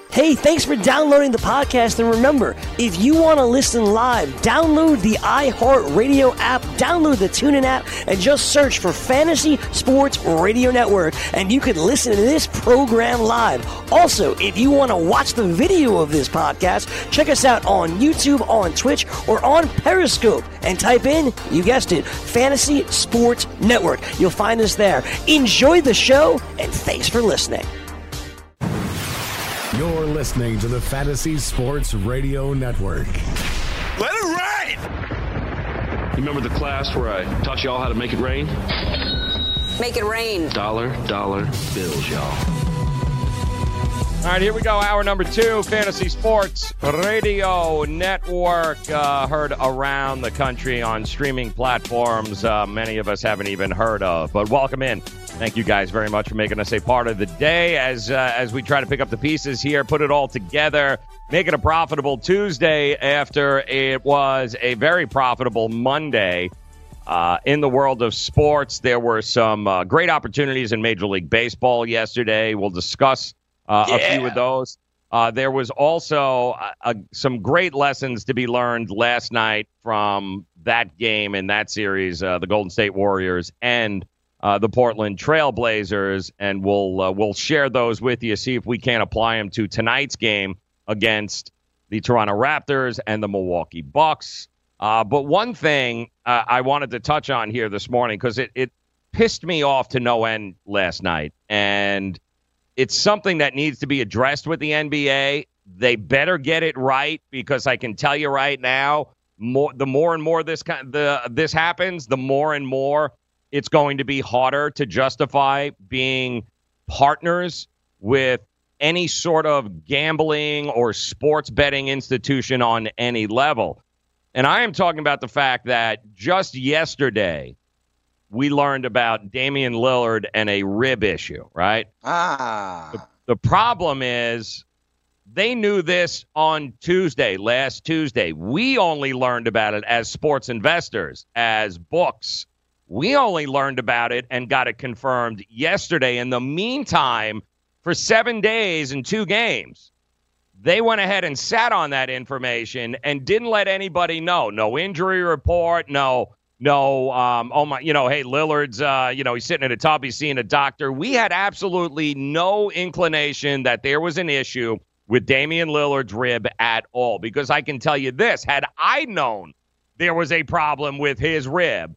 Hey, thanks for downloading the podcast, and remember, if you want to listen live, download the iHeartRadio app, download the TuneIn app, and just search for Fantasy Sports Radio Network, and you can listen to this program live. Also, if you want to watch the video of this podcast, check us out on YouTube, on Twitch, or on Periscope, and type in, you guessed it, Fantasy Sports Network. You'll find us there. Enjoy the show, and thanks for listening. You're listening to the Fantasy Sports Radio Network. Let it rain! You remember the class where I taught y'all how to make it rain? Make it rain. Dollar bills, y'all. All right, here we go. Hour number 2, Fantasy Sports Radio Network. Heard around the country on streaming platforms many of us haven't even heard of. But welcome in. Thank you guys very much for making us a part of the day as we try to pick up the pieces here, put it all together, make it a profitable Tuesday after it was a very profitable Monday. In the world of sports, there were some great opportunities in Major League Baseball yesterday. We'll discuss a few of those. There was also some great lessons to be learned last night from that game in that series, the Golden State Warriors and the Portland Trailblazers, and we'll share those with you, see if we can apply them to tonight's game against the Toronto Raptors and the Milwaukee Bucks. But one thing I wanted to touch on here this morning, because it pissed me off to no end last night, and it's something that needs to be addressed with the NBA. They better get it right, because I can tell you right now, the more and more this happens, the more and more it's going to be harder to justify being partners with any sort of gambling or sports betting institution on any level. And I am talking about the fact that just yesterday we learned about Damian Lillard and a rib issue, right? The problem is they knew this on last Tuesday. We only learned about it as sports investors, as books. We only learned about it and got it confirmed yesterday. In the meantime, for 7 days and 2 games, they went ahead and sat on that information and didn't let anybody know. No injury report, hey, Lillard's, he's sitting in a tub, he's seeing a doctor. We had absolutely no inclination that there was an issue with Damian Lillard's rib at all, because I can tell you this, had I known there was a problem with his rib,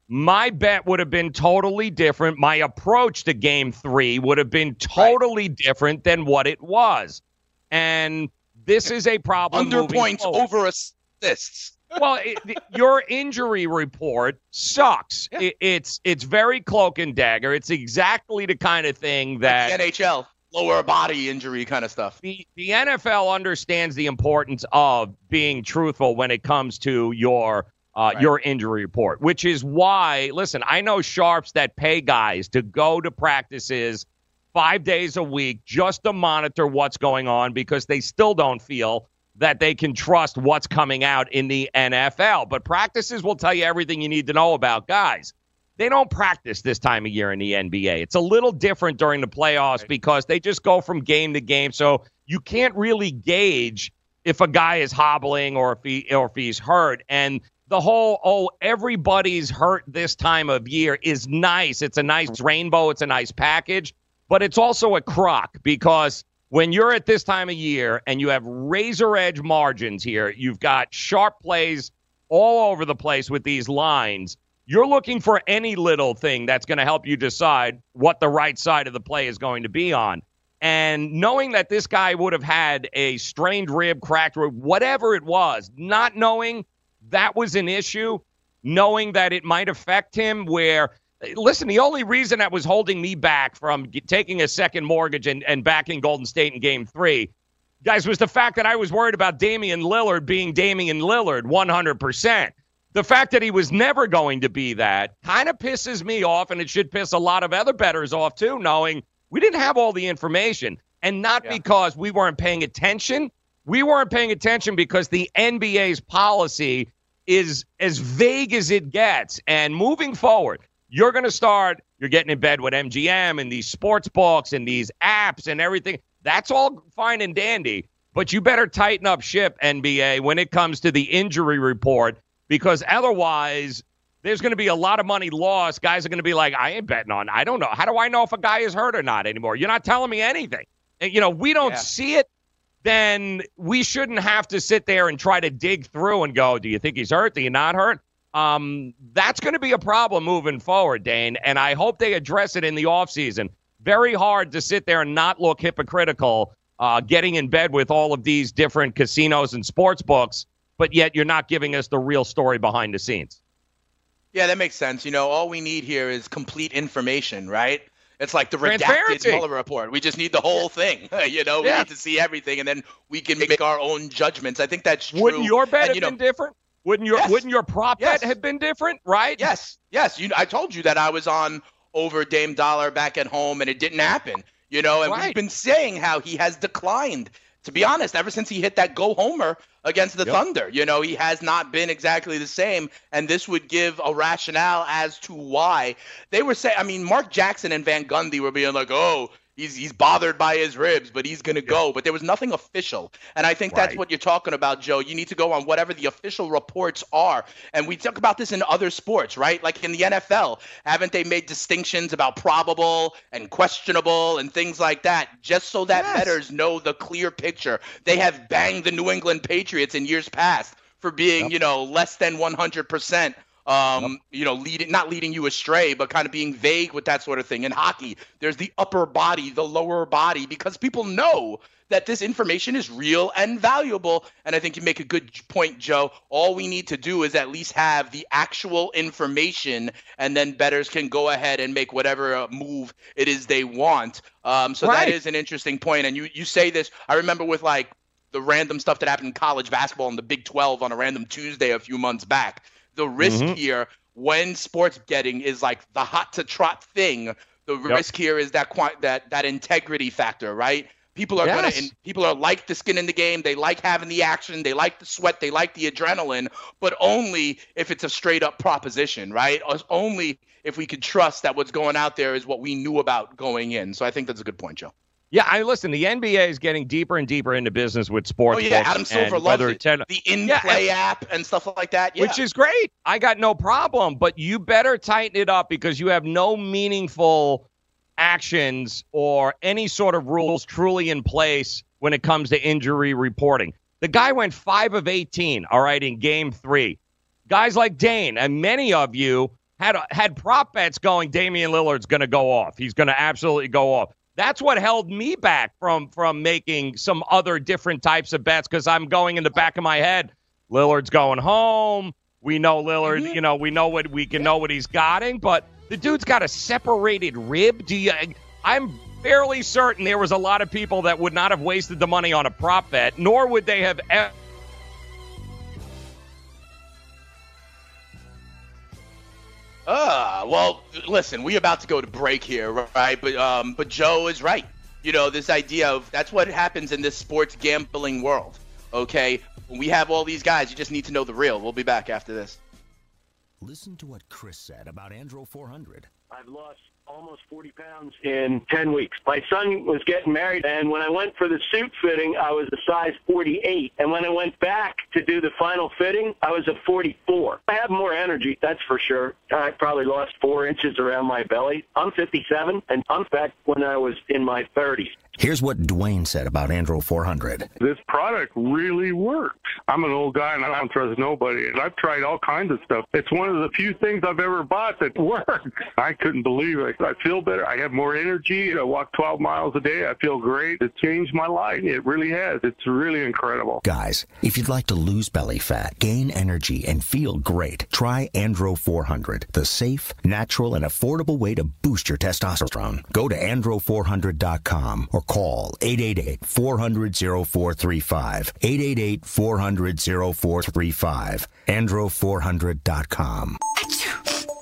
my bet would have been totally different. My approach to Game 3 would have been totally different than what it was. And this is a problem. Under points over assists. Well, your injury report sucks. Yeah. It's very cloak and dagger. It's exactly the kind of thing that the NHL, lower body injury kind of stuff. The NFL understands the importance of being truthful when it comes to your injury report, which is why, listen, I know sharps that pay guys to go to practices 5 days a week just to monitor what's going on, because they still don't feel that they can trust what's coming out in the NFL. But practices will tell you everything you need to know about guys. They don't practice this time of year in the NBA. It's a little different during the playoffs because they just go from game to game. So you can't really gauge if a guy is hobbling or if he's hurt. And the whole, everybody's hurt this time of year is nice. It's a nice rainbow. It's a nice package. But it's also a crock, because when you're at this time of year and you have razor edge margins here, you've got sharp plays all over the place with these lines. You're looking for any little thing that's going to help you decide what the right side of the play is going to be on. And knowing that this guy would have had a strained rib, cracked rib, whatever it was, not knowing that was an issue, knowing that it might affect him where, listen, the only reason that was holding me back from taking a second mortgage and backing Golden State in Game 3, guys, was the fact that I was worried about Damian Lillard being Damian Lillard 100%. The fact that he was never going to be that kind of pisses me off, and it should piss a lot of other bettors off too, knowing we didn't have all the information. And not because we weren't paying attention. We weren't paying attention because the NBA's policy is as vague as it gets. And moving forward, you're getting in bed with MGM and these sports books and these apps and everything. That's all fine and dandy, but you better tighten up ship, NBA, when it comes to the injury report, because otherwise there's going to be a lot of money lost. Guys are going to be like, I ain't betting on. I don't know. How do I know if a guy is hurt or not anymore? You're not telling me anything. We don't see it. Then we shouldn't have to sit there and try to dig through and go, do you think he's hurt? Do you not hurt? That's going to be a problem moving forward, Dane, and I hope they address it in the offseason. Very hard to sit there and not look hypocritical, getting in bed with all of these different casinos and sports books, but yet you're not giving us the real story behind the scenes. Yeah, that makes sense. All we need here is complete information, right? It's like the redacted Mueller report. We just need the whole thing. We need to see everything, and then we can make our own judgments. I think that's true. Wouldn't your bet have been different? Wouldn't your prop bet have been different, right? Yes. I told you that I was on over Dame Dollar back at home, and it didn't happen. And we've been saying how he has declined. To be honest, ever since he hit that go-homer against the Thunder, he has not been exactly the same. And this would give a rationale as to why. They were saying, Mark Jackson and Van Gundy were being like, oh, he's bothered by his ribs, but he's going to go. But there was nothing official. And I think that's what you're talking about, Joe. You need to go on whatever the official reports are. And we talk about this in other sports, right? Like in the NFL, haven't they made distinctions about probable and questionable and things like that, just so that bettors know the clear picture? They have banged the New England Patriots in years past for being, less than 100%. Not leading you astray, but kind of being vague with that sort of thing. In hockey, there's the upper body, the lower body, because people know that this information is real and valuable. And I think you make a good point, Joe. All we need to do is at least have the actual information, and then bettors can go ahead and make whatever move it is they want. That is an interesting point. And you say this, I remember with like the random stuff that happened in college basketball in the Big 12 on a random Tuesday a few months back. The risk here when sports betting is like the hot to trot thing, the risk here is that integrity factor, right? People are people are like the skin in the game. They like having the action. They like the sweat. They like the adrenaline, but only if it's a straight up proposition, right? Only if we could trust that what's going out there is what we knew about going in. So I think that's a good point, Joe. Yeah, listen, the NBA is getting deeper and deeper into business with sports. Oh, yeah, Adam Silver loves it. The in-play app and stuff like that. Yeah. Which is great. I got no problem, but you better tighten it up because you have no meaningful actions or any sort of rules truly in place when it comes to injury reporting. The guy went 5 of 18, all right, in Game 3. Guys like Dane and many of you had prop bets going, Damian Lillard's going to go off. He's going to absolutely go off. That's what held me back from making some other different types of bets because I'm going in the back of my head. Lillard's going home. We know Lillard, we know what he's gotten, but the dude's got a separated rib. I'm fairly certain there was a lot of people that would not have wasted the money on a prop bet, nor would they have ever. Well, listen, we're about to go to break here, right? But Joe is right. This idea of that's what happens in this sports gambling world, okay? When we have all these guys, you just need to know the real. We'll be back after this. Listen to what Chris said about Andro 400. I've lost almost 40 pounds in 10 weeks. My son was getting married, and when I went for the suit fitting, I was a size 48. And when I went back to do the final fitting, I was a 44. I have more energy, that's for sure. I probably lost 4 inches around my belly. I'm 57, and I'm back when I was in my 30s. Here's what Dwayne said about Andro 400. This product really works. I'm an old guy and I don't trust nobody. And I've tried all kinds of stuff. It's one of the few things I've ever bought that works. I couldn't believe it. I feel better. I have more energy. I walk 12 miles a day. I feel great. It changed my life. It really has. It's really incredible. Guys, if you'd like to lose belly fat, gain energy, and feel great, try Andro 400, the safe, natural, and affordable way to boost your testosterone. Go to andro400.com or call 888-400-0435. 888-400-0435. Andro400.com.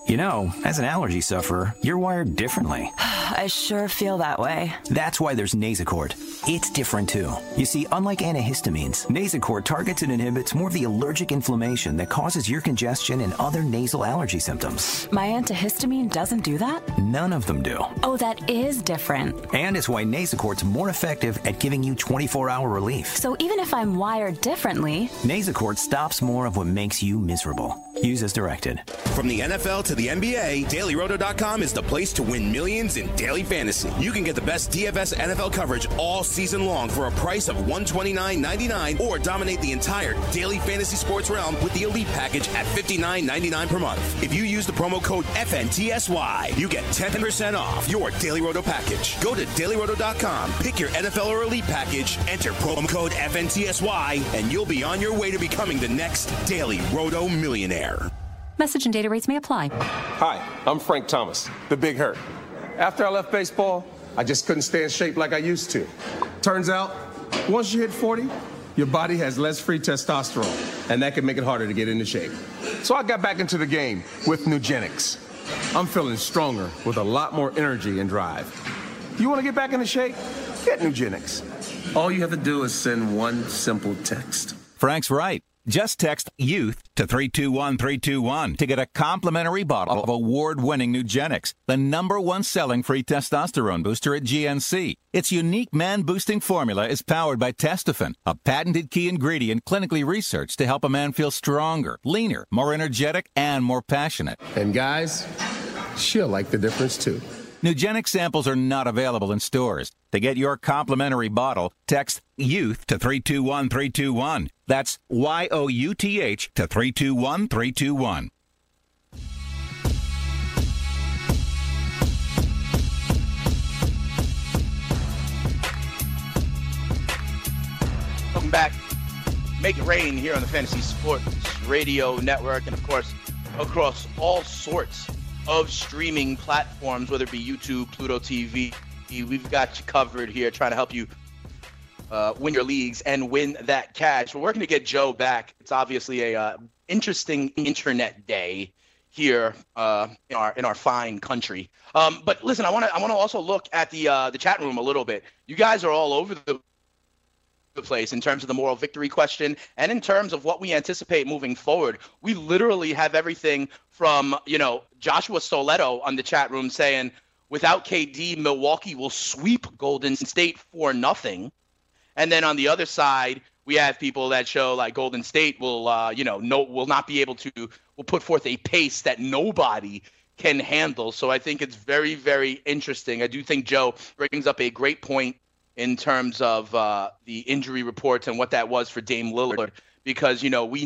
You know, as an allergy sufferer, you're wired differently. I sure feel that way. That's why there's Nasacort. It's different, too. You see, unlike antihistamines, Nasacort targets and inhibits more of the allergic inflammation that causes ear congestion and other nasal allergy symptoms. My antihistamine doesn't do that? None of them do. Oh, that is different. And it's why Nasacort's more effective at giving you 24-hour relief. So even if I'm wired differently, Nasacort stops more of what makes you miserable. Use as directed. From the NFL to the NBA, DailyRoto.com is the place to win millions in daily fantasy. You can get the best DFS NFL coverage all season long for a price of $129.99 or dominate the entire daily fantasy sports realm with the Elite Package at $59.99 per month. If you use the promo code FNTSY, you get 10% off your Daily Roto package. Go to DailyRoto.com, pick your NFL or Elite Package, enter promo code FNTSY, and you'll be on your way to becoming the next Daily Roto millionaire. Message and data rates may apply. Hi, I'm Frank Thomas, the Big Hurt. After I left baseball, I just couldn't stay in shape like I used to. Turns out, once you hit 40, your body has less free testosterone, and that can make it harder to get into shape. So I got back into the game with Nugenics. I'm feeling stronger with a lot more energy and drive. You want to get back into shape? Get Nugenics. All you have to do is send one simple text. Frank's right. Just text YOUTH to 321-321 to get a complimentary bottle of award-winning Nugenics, the #1 selling free testosterone booster at GNC. Its unique man-boosting formula is powered by Testofen, a patented key ingredient clinically researched to help a man feel stronger, leaner, more energetic, and more passionate. And guys, she'll like the difference too. Nugenic samples are not available in stores. To get your complimentary bottle, text YOUTH to 321-321. That's YOUTH to 321-321. Welcome back. Make it rain here on the Fantasy Sports Radio Network, and of course, across all sorts of streaming platforms, whether it be YouTube, Pluto TV. We've got you covered here, trying to help you win your leagues and win that cash. We're working to get Joe back. It's obviously a interesting internet day here in our fine country. But listen, I want to also look at the chat room a little bit. You guys are all over the place in terms of the moral victory question and in terms of what we anticipate moving forward. We literally have everything from, Joshua Soletto on the chat room saying, without KD, Milwaukee will sweep Golden State 4-0. And then on the other side, we have people that show like Golden State will, will not be able to, will put forth a pace that nobody can handle. So I think it's very, very interesting. I do think Joe brings up a great point in terms of the injury reports and what that was for Dame Lillard, because,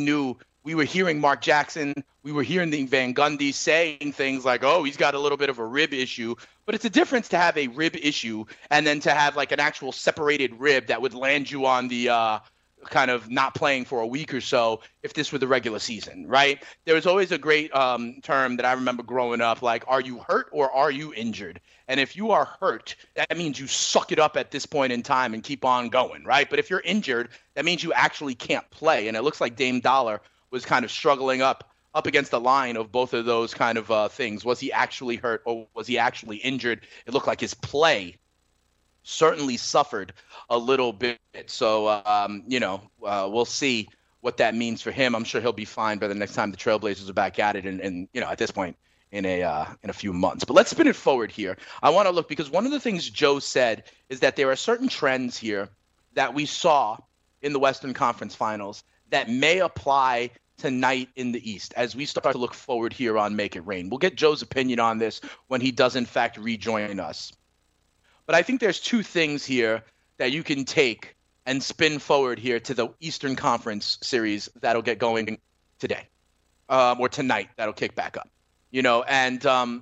we were hearing Mark Jackson, we were hearing the Van Gundy saying things like, oh, he's got a little bit of a rib issue. But it's a difference to have a rib issue and then to have like an actual separated rib that would land you on the kind of not playing for a week or so if this were the regular season, right? There was always a great term that I remember growing up, like, are you hurt or are you injured? And if you are hurt, that means you suck it up at this point in time and keep on going, right? But if you're injured, that means you actually can't play. And it looks like Dame Dollar was kind of struggling up against the line of both of those kind of things. Was he actually hurt or was he actually injured? It looked like his play certainly suffered a little bit. So, we'll see what that means for him. I'm sure he'll be fine by the next time the Trailblazers are back at it. And at this point in a few months. But let's spin it forward here. I want to look, because one of the things Joe said is that there are certain trends here that we saw in the Western Conference Finals that may apply tonight in the East as we start to look forward here on Make It Rain. We'll get Joe's opinion on this when he does, in fact, rejoin us. But I think there's two things here that you can take and spin forward here to the Eastern Conference series that'll get going today or tonight that'll kick back up. And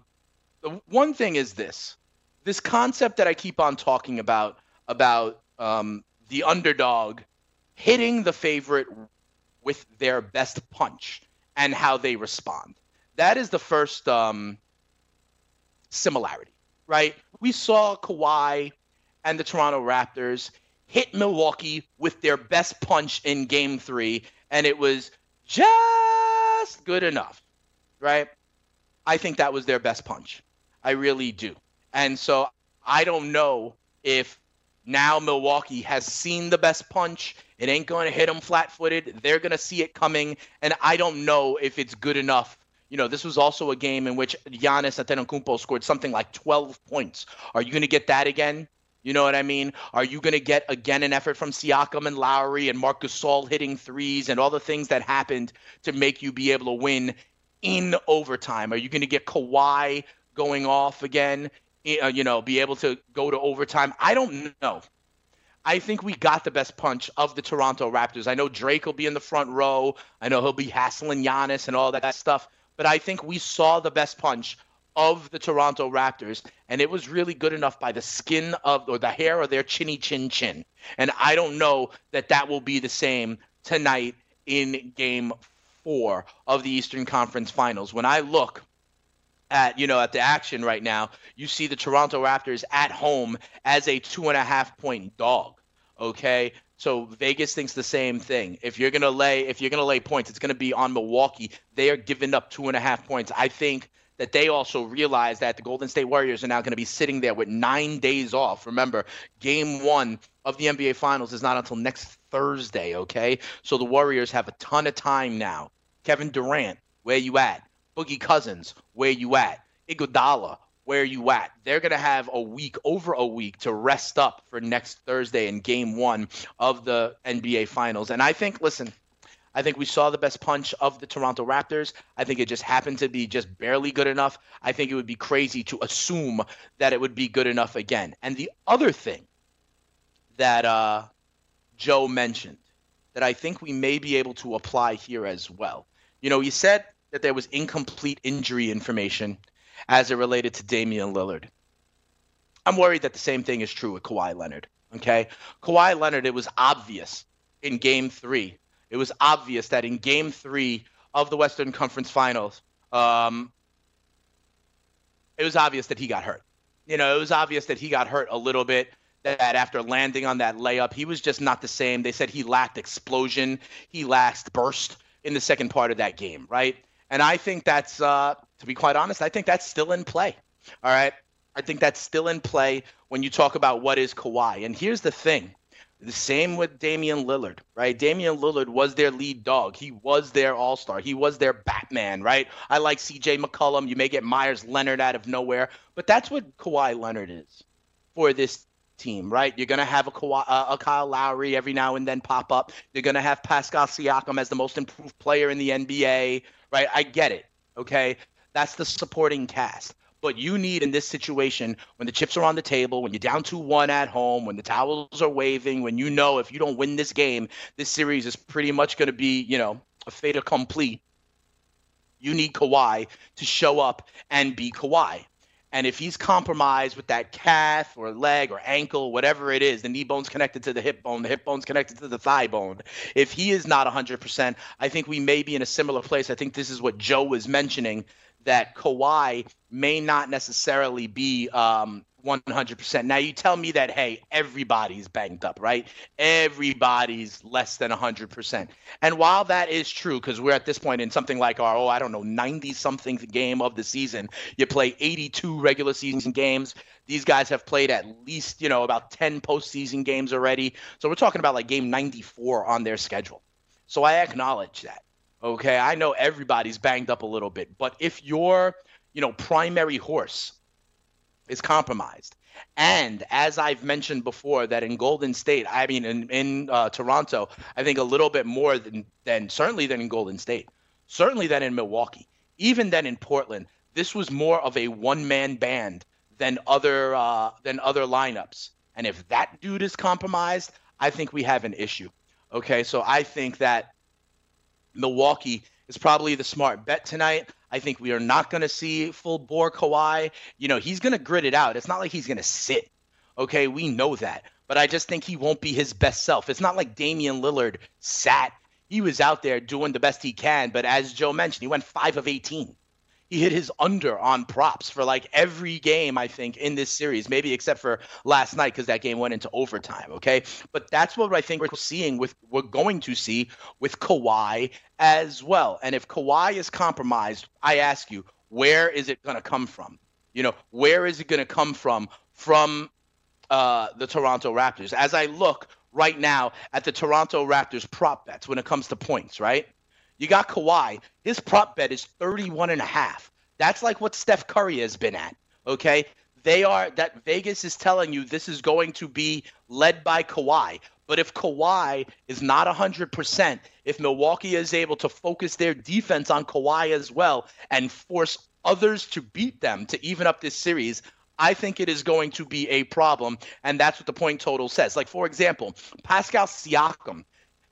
the one thing is this concept that I keep on talking about the underdog hitting the favorite with their best punch and how they respond. That is the first similarity, right? We saw Kawhi and the Toronto Raptors hit Milwaukee with their best punch in Game 3, and it was just good enough, right? I think that was their best punch. I really do. And so I don't know if now Milwaukee has seen the best punch. It ain't going to hit them flat-footed. They're going to see it coming, and I don't know if it's good enough. This was also a game in which Giannis Antetokounmpo scored something like 12 points. Are you going to get that again? You know what I mean? Are you going to get, again, an effort from Siakam and Lowry and Marc Gasol hitting threes and all the things that happened to make you be able to win in overtime? Are you going to get Kawhi going off again, be able to go to overtime? I don't know. I think we got the best punch of the Toronto Raptors. I know Drake will be in the front row. I know he'll be hassling Giannis and all that stuff. But I think we saw the best punch of the Toronto Raptors, and it was really good enough by the skin of or the hair of their chinny chin. And I don't know that will be the same tonight in Game 4 of the Eastern Conference Finals. When I look at the action right now, you see the Toronto Raptors at home as a 2.5-point dog. Okay, so Vegas thinks the same thing. If you're gonna lay points, it's gonna be on Milwaukee. They are giving up 2.5 points. I think that they also realize that the Golden State Warriors are now going to be sitting there with 9 days off. Remember, Game 1 of the NBA Finals is not until next Thursday. Okay, so the Warriors have a ton of time now. Kevin Durant, where you at? Boogie Cousins, where you at? Iguodala, where you at? They're going to have over a week to rest up for next Thursday in Game 1 of the NBA Finals. And I think we saw the best punch of the Toronto Raptors. I think it just happened to be just barely good enough. I think it would be crazy to assume that it would be good enough again. And the other thing that Joe mentioned that I think we may be able to apply here as well. He said that there was incomplete injury information as it related to Damian Lillard. I'm worried that the same thing is true with Kawhi Leonard, okay? Kawhi Leonard, it was obvious in Game 3. It was obvious that in Game 3 of the Western Conference Finals, it was obvious that he got hurt. It was obvious that he got hurt a little bit, that after landing on that layup, he was just not the same. They said he lacked explosion. He lacked burst in the second part of that game, right? And I think that's, to be quite honest, I think that's still in play. All right? I think that's still in play when you talk about what is Kawhi. And here's the thing. The same with Damian Lillard, right? Damian Lillard was their lead dog. He was their all-star. He was their Batman, right? I like C.J. McCollum. You may get Myers Leonard out of nowhere. But that's what Kawhi Leonard is for this team, right? You're going to have a Kyle Lowry every now and then pop up. You're going to have Pascal Siakam as the most improved player in the NBA, right? I get it, okay? That's the supporting cast. But you need in this situation, when the chips are on the table, when you're down 2-1 at home, when the towels are waving, when if you don't win this game, this series is pretty much going to be, a fait accompli. You need Kawhi to show up and be Kawhi. And if he's compromised with that calf or leg or ankle, whatever it is, the knee bone's connected to the hip bone's connected to the thigh bone. If he is not 100%, I think we may be in a similar place. I think this is what Joe was mentioning, that Kawhi may not necessarily be 100%. Now, you tell me that, hey, everybody's banged up, right? Everybody's less than 100%. And while that is true, because we're at this point in something like our, 90-something game of the season, you play 82 regular season games. These guys have played at least, about 10 postseason games already. So we're talking about like game 94 on their schedule. So I acknowledge that. Okay, I know everybody's banged up a little bit, but if your, primary horse is compromised, and as I've mentioned before, that in Golden State, in Toronto, I think a little bit more than certainly than in Golden State, certainly than in Milwaukee, even than in Portland, this was more of a one-man band than other lineups. And if that dude is compromised, I think we have an issue. Okay, so I think that Milwaukee is probably the smart bet tonight. I think we are not going to see full bore Kawhi. He's going to grit it out. It's not like he's going to sit. Okay, we know that. But I just think he won't be his best self. It's not like Damian Lillard sat. He was out there doing the best he can. But as Joe mentioned, he went 5 of 18. He hit his under on props for like every game, I think, in this series, maybe except for last night because that game went into overtime, okay? But that's what I think we're going to see with Kawhi as well. And if Kawhi is compromised, I ask you, where is it going to come from? Where is it going to come from the Toronto Raptors? As I look right now at the Toronto Raptors prop bets when it comes to points, right? You got Kawhi. His prop bet is 31.5. That's like what Steph Curry has been at, okay? That Vegas is telling you this is going to be led by Kawhi. But if Kawhi is not 100%, if Milwaukee is able to focus their defense on Kawhi as well and force others to beat them to even up this series, I think it is going to be a problem, and that's what the point total says. Like, for example, Pascal Siakam,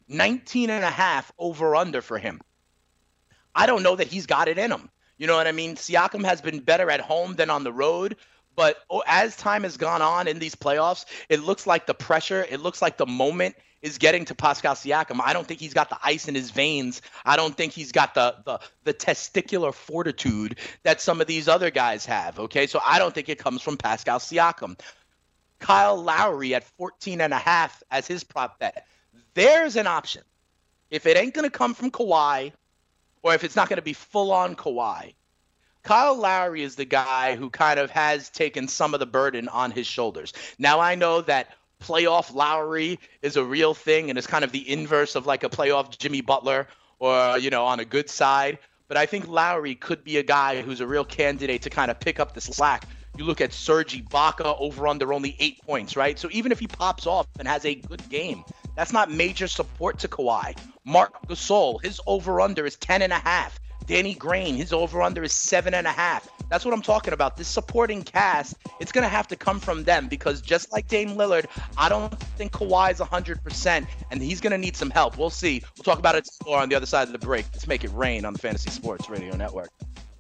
19.5 over-under for him. I don't know that he's got it in him. You know what I mean? Siakam has been better at home than on the road, but as time has gone on in these playoffs, it looks like the pressure, it looks like the moment is getting to Pascal Siakam. I don't think he's got the ice in his veins. I don't think he's got the testicular fortitude that some of these other guys have, okay? So I don't think it comes from Pascal Siakam. Kyle Lowry at 14.5 as his prop bet. There's an option. If it ain't going to come from Kawhi, or if it's not going to be full-on Kawhi, Kyle Lowry is the guy who kind of has taken some of the burden on his shoulders. Now, I know that playoff Lowry is a real thing and it's kind of the inverse of like a playoff Jimmy Butler or, on a good side. But I think Lowry could be a guy who's a real candidate to kind of pick up the slack. You look at Serge Ibaka over under only 8 points, right? So even if he pops off and has a good game, that's not major support to Kawhi. Marc Gasol, his over under is 10.5. Danny Green, his over-under is 7.5. That's what I'm talking about. This supporting cast, it's going to have to come from them because just like Dame Lillard, I don't think Kawhi's 100%, and he's going to need some help. We'll see. We'll talk about it more on the other side of the break. Let's make it rain on the Fantasy Sports Radio Network.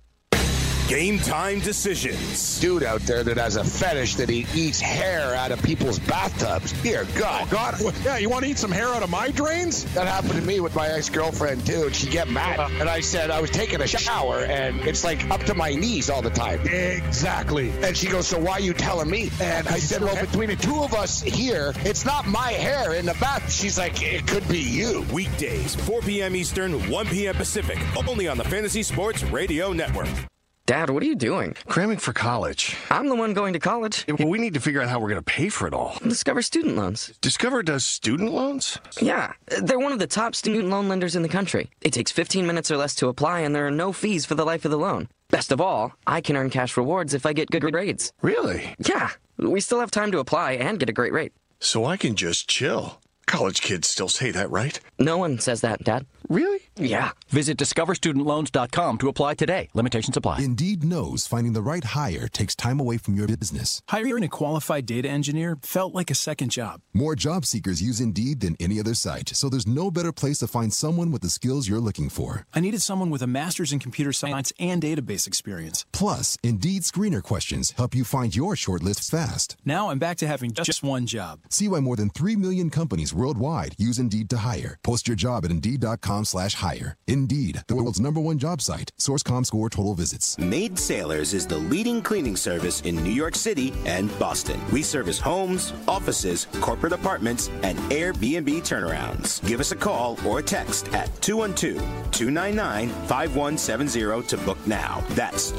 Game time decisions. Dude out there that has a fetish that he eats hair out of people's bathtubs. Dear God. Oh, God. Yeah, you want to eat some hair out of my drains? That happened to me with my ex-girlfriend, too. And she'd get mad. And I said I was taking a shower, and it's like up to my knees all the time. Exactly. And she goes, so why are you telling me? And I said, well, between the two of us here, it's not my hair in the bath. She's like, it could be you. Weekdays, 4 p.m. Eastern, 1 p.m. Pacific. Only on the Fantasy Sports Radio Network. Dad, what are you doing? Cramming for college. I'm the one going to college. Yeah, well, we need to figure out how we're going to pay for it all. Discover Student Loans. Discover does student loans? Yeah. They're one of the top student loan lenders in the country. It takes 15 minutes or less to apply, and there are no fees for the life of the loan. Best of all, I can earn cash rewards if I get good grades. Really? Yeah. We still have time to apply and get a great rate. So I can just chill. College kids still say that, right? No one says that, Dad. Really? Yeah. Visit discoverstudentloans.com to apply today. Limitations apply. Indeed knows finding the right hire takes time away from your business. Hiring a qualified data engineer felt like a second job. More job seekers use Indeed than any other site, so there's no better place to find someone with the skills you're looking for. I needed someone with a master's in computer science and database experience. Plus, Indeed screener questions help you find your shortlist fast. Now I'm back to having just one job. See why more than 3 million companies worldwide use Indeed to hire. Post your job at Indeed.com/hire. Indeed, the world's #1 job site. Source.com/score total visits. Maid Sailors is the leading cleaning service in New York City and Boston. We service homes, offices, corporate apartments, and Airbnb turnarounds. Give us a call or a text at 212-299-5170 to book now. That's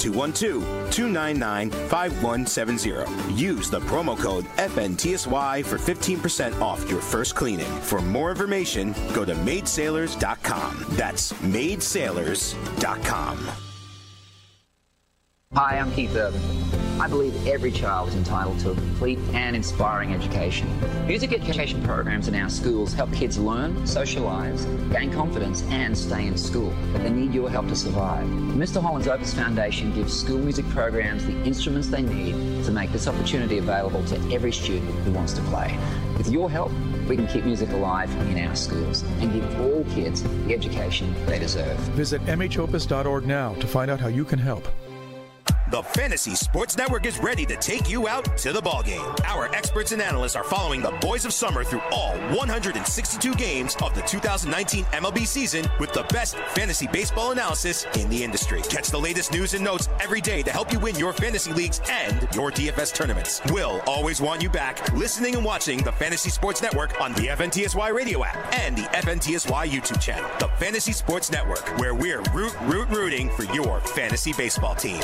212-299-5170. Use the promo code FNTSY for 15% off your first cleaning. For more information, go to maidsailors.com. That's maidsailors.com. Hi, I'm Keith Urban. I believe every child is entitled to a complete and inspiring education. Music education programs in our schools help kids learn, socialise, gain confidence and stay in school. But they need your help to survive. The Mr. Holland's Opus Foundation gives school music programs the instruments they need to make this opportunity available to every student who wants to play. With your help, we can keep music alive in our schools and give all kids the education they deserve. Visit mhopus.org now to find out how you can help. The Fantasy Sports Network is ready to take you out to the ballgame. Our experts and analysts are following the Boys of Summer through all 162 games of the 2019 MLB season with the best fantasy baseball analysis in the industry. Catch the latest news and notes every day to help you win your fantasy leagues and your DFS tournaments. We'll always want you back listening and watching the Fantasy Sports Network on the FNTSY radio app and the FNTSY YouTube channel. The Fantasy Sports Network, where we're rooting for your fantasy baseball team.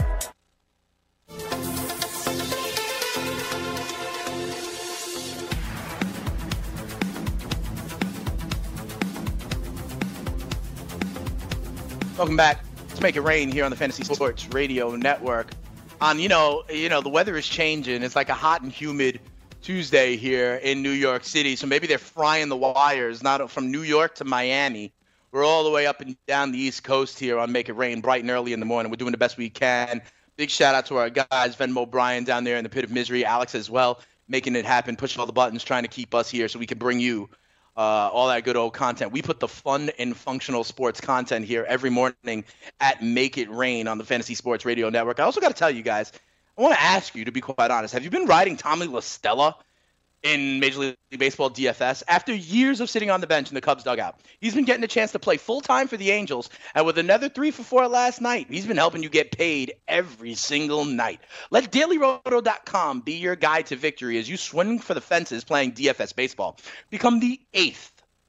Welcome back to Make It Rain here on the Fantasy Sports Radio Network. The weather is changing. It's like a hot and humid Tuesday here in New York City. So maybe they're frying the wires, not from New York to Miami. We're all the way up and down the East Coast here on Make It Rain, bright and early in the morning. We're doing the best we can. Big shout out to our guys, Venmo Brian down there in the pit of misery, Alex as well, making it happen, pushing all the buttons, trying to keep us here so we can bring you all that good old content. We put the fun and functional sports content here every morning at Make It Rain on the Fantasy Sports Radio Network. I also got to tell you guys, I want to ask you, to be quite honest, have you been riding Tommy La Stella in Major League Baseball DFS? After years of sitting on the bench in the Cubs dugout, he's been getting a chance to play full-time for the Angels, and with another 3 for 4 last night, he's been helping you get paid every single night. Let DailyRoto.com be your guide to victory as you swing for the fences playing DFS baseball. Become the eighth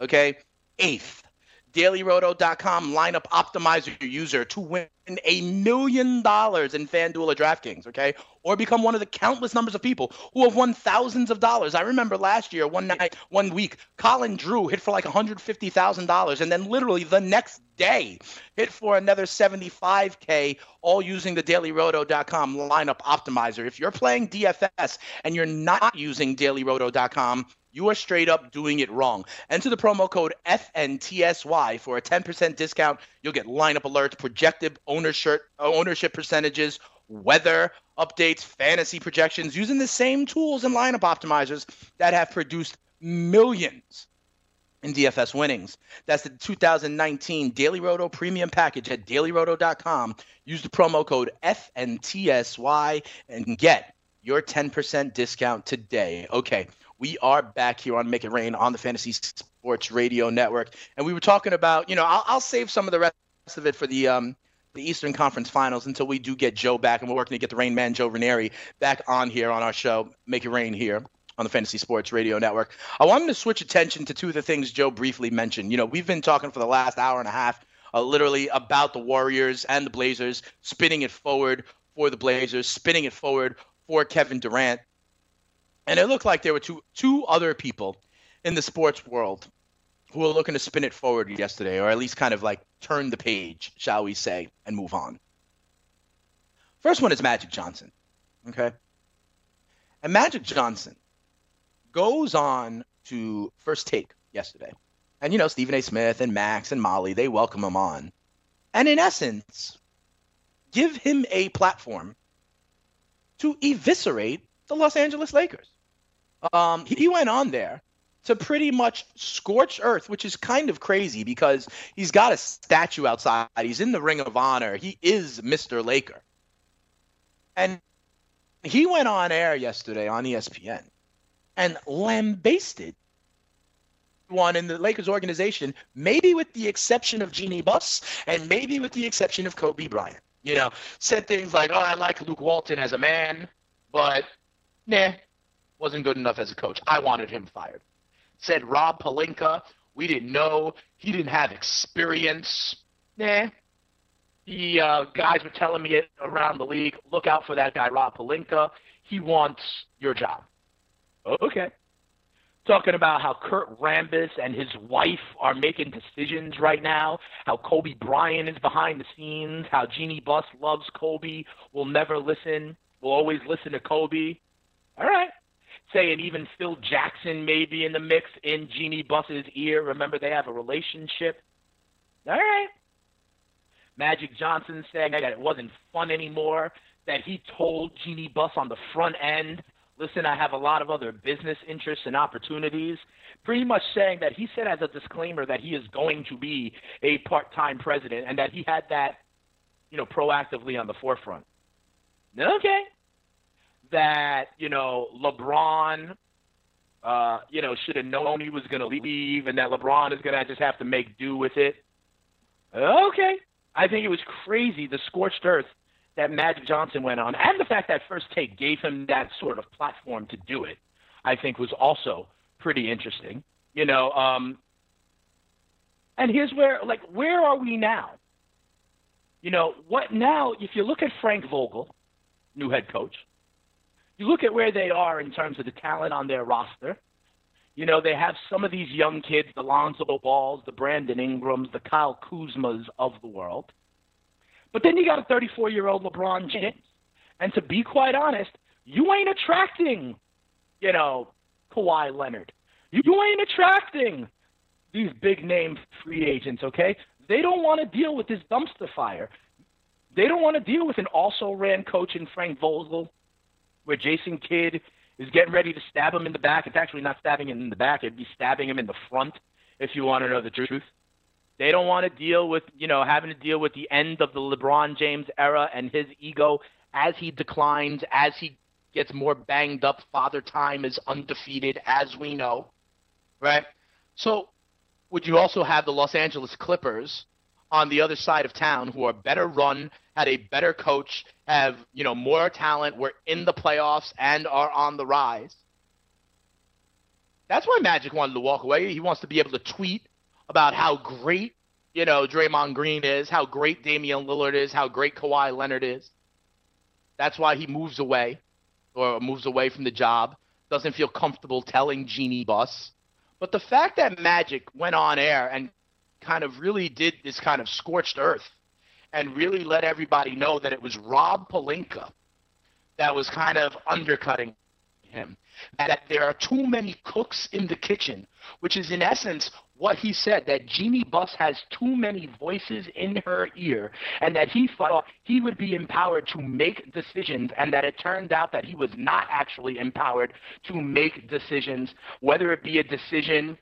DailyRoto.com lineup optimizer user to win $1 million in FanDuel or DraftKings, okay? Or become one of the countless numbers of people who have won thousands of dollars. I remember last year, one week, Colin Drew hit for like $150,000, and then literally the next day hit for another $75K, all using the DailyRoto.com lineup optimizer. If you're playing DFS and you're not using DailyRoto.com, you are straight up doing it wrong. Enter the promo code FNTSY for a 10% discount. You'll get lineup alerts, projected ownership percentages, weather updates, fantasy projections, using the same tools and lineup optimizers that have produced millions in DFS winnings. That's the 2019 Daily Roto Premium Package at DailyRoto.com. Use the promo code FNTSY and get your 10% discount today. Okay. We are back here on Make It Rain on the Fantasy Sports Radio Network. And we were talking about, I'll save some of the rest of it for the Eastern Conference Finals until we do get Joe back. And we're working to get the Rain Man, Joe Ranieri, back on here on our show, Make It Rain here on the Fantasy Sports Radio Network. I wanted to switch attention to two of the things Joe briefly mentioned. We've been talking for the last hour and a half, literally about the Warriors and the Blazers, spinning it forward for the Blazers, spinning it forward for Kevin Durant. And it looked like there were two other people in the sports world who were looking to spin it forward yesterday, or at least kind of like turn the page, shall we say, and move on. First one is Magic Johnson, okay? And Magic Johnson goes on to First Take yesterday. And, Stephen A. Smith and Max and Molly, they welcome him on. And in essence, give him a platform to eviscerate the Los Angeles Lakers. He went on there to pretty much scorch earth, which is kind of crazy because he's got a statue outside. He's in the Ring of Honor. He is Mr. Laker. And he went on air yesterday on ESPN and lambasted one in the Lakers organization, maybe with the exception of Jeannie Buss and maybe with the exception of Kobe Bryant. Said things like, I like Luke Walton as a man, but wasn't good enough as a coach. I wanted him fired. Said Rob Pelinka, we didn't know. He didn't have experience. The guys were telling me it around the league, look out for that guy, Rob Pelinka. He wants your job. Okay. Talking about how Kurt Rambis and his wife are making decisions right now, how Kobe Bryant is behind the scenes, how Jeannie Buss loves Kobe, will never listen, will always listen to Kobe. All right. Saying even Phil Jackson may be in the mix in Jeannie Buss's ear. Remember, they have a relationship. All right. Magic Johnson saying that it wasn't fun anymore, that he told Jeannie Buss on the front end, listen, I have a lot of other business interests and opportunities. Pretty much saying that he said as a disclaimer that he is going to be a part-time president and that he had that, proactively on the forefront. Okay. That, LeBron, should have known he was going to leave and that LeBron is going to just have to make do with it. Okay. I think it was crazy, the scorched earth that Magic Johnson went on, and the fact that First Take gave him that sort of platform to do it, I think was also pretty interesting. And here's where are we now? What now, if you look at Frank Vogel, new head coach, you look at where they are in terms of the talent on their roster. They have some of these young kids, the Lonzo Balls, the Brandon Ingrams, the Kyle Kuzmas of the world. But then you got a 34-year-old LeBron James. And to be quite honest, you ain't attracting, Kawhi Leonard. You ain't attracting these big-name free agents, okay? They don't want to deal with this dumpster fire. They don't want to deal with an also-ran coach in Frank Vogel where Jason Kidd is getting ready to stab him in the back. It's actually not stabbing him in the back. It'd be stabbing him in the front, if you want to know the truth. They don't want to deal with, having to deal with the end of the LeBron James era and his ego as he declines, as he gets more banged up. Father Time is undefeated, as we know, right? So would you also have the Los Angeles Clippers on the other side of town who are better run, had a better coach, have, more talent, were in the playoffs and are on the rise? That's why Magic wanted to walk away. He wants to be able to tweet about how great, Draymond Green is, how great Damian Lillard is, how great Kawhi Leonard is. That's why he moves away from the job, doesn't feel comfortable telling Jeannie Buss. But the fact that Magic went on air and kind of really did this kind of scorched earth and really let everybody know that it was Rob Pelinka that was kind of undercutting him, that there are too many cooks in the kitchen, which is in essence what he said, that Jeannie Buss has too many voices in her ear, and that he thought he would be empowered to make decisions, and that it turned out that he was not actually empowered to make decisions, whether it be a decision,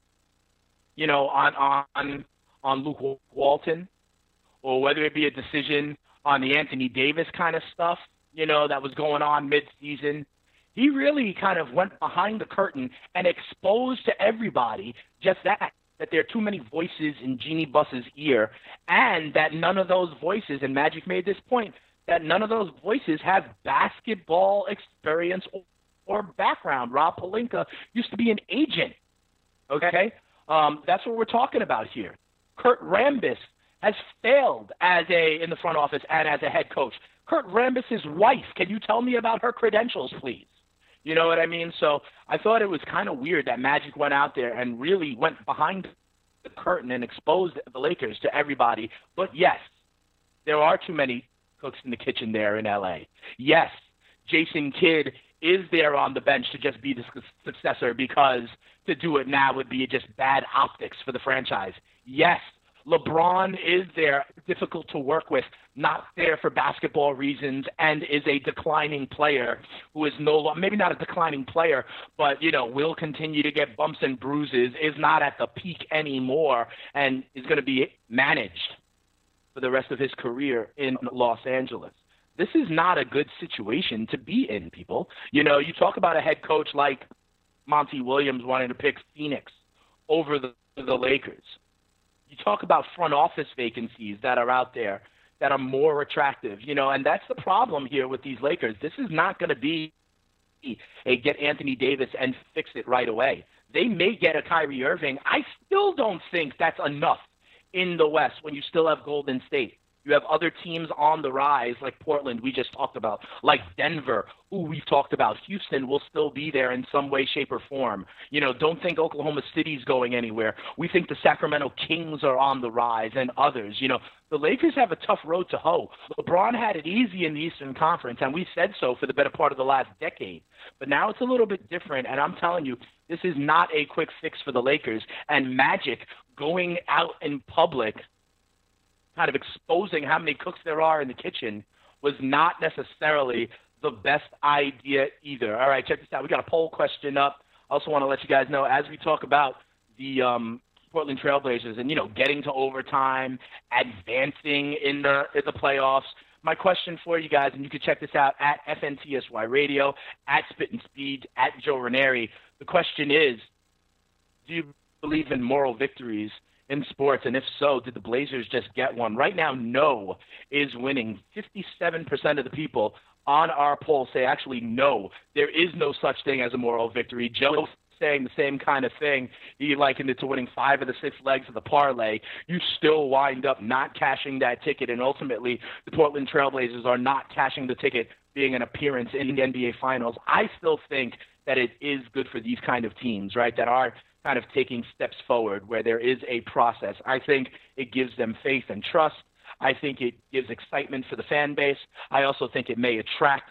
on Luke Walton, or whether it be a decision on the Anthony Davis kind of stuff, that was going on mid-season. He really kind of went behind the curtain and exposed to everybody just that there are too many voices in Jeannie Buss's ear, and that none of those voices, and Magic made this point, that none of those voices have basketball experience or background. Rob Pelinka used to be an agent, okay? That's what we're talking about here. Kurt Rambis has failed in the front office and as a head coach. Kurt Rambis' wife, can you tell me about her credentials, please? You know what I mean? So I thought it was kind of weird that Magic went out there and really went behind the curtain and exposed the Lakers to everybody. But yes, there are too many cooks in the kitchen there in L.A. Yes, Jason Kidd is there on the bench to just be the successor because to do it now would be just bad optics for the franchise. Yes, LeBron is there, difficult to work with, not there for basketball reasons, and is a declining player who is maybe not a declining player, but, will continue to get bumps and bruises, is not at the peak anymore, and is going to be managed for the rest of his career in Los Angeles. This is not a good situation to be in, people. You talk about a head coach like Monty Williams wanting to pick Phoenix over the Lakers. You talk about front office vacancies that are out there that are more attractive, and that's the problem here with these Lakers. This is not going to be a get Anthony Davis and fix it right away. They may get a Kyrie Irving. I still don't think that's enough in the West when you still have Golden State. You have other teams on the rise, like Portland, we just talked about, like Denver, who we've talked about. Houston will still be there in some way, shape, or form. Don't think Oklahoma City's going anywhere. We think the Sacramento Kings are on the rise and others. The Lakers have a tough road to hoe. LeBron had it easy in the Eastern Conference, and we said so for the better part of the last decade. But now it's a little bit different, and I'm telling you, this is not a quick fix for the Lakers. And Magic going out in public, kind of exposing how many cooks there are in the kitchen, was not necessarily the best idea either. All right, check this out. We got a poll question up. I also want to let you guys know, as we talk about the Portland Trailblazers and, getting to overtime, advancing in the playoffs, my question for you guys, and you can check this out at FNTSY Radio, at Spit and Speed, at Joe Ranieri. The question is, do you believe in moral victories in sports? And if so, did the Blazers just get one? Right now, no is winning. 57% of the people on our poll say actually no, there is no such thing as a moral victory. Joe saying the same kind of thing. He likened it to winning 5 of the 6 legs of the parlay. You still wind up not cashing that ticket, and ultimately the Portland Trailblazers are not cashing the ticket, being an appearance in the NBA Finals. I still think that it is good for these kind of teams, right, that are kind of taking steps forward where there is a process. I think it gives them faith and trust. I think it gives excitement for the fan base. I also think it may attract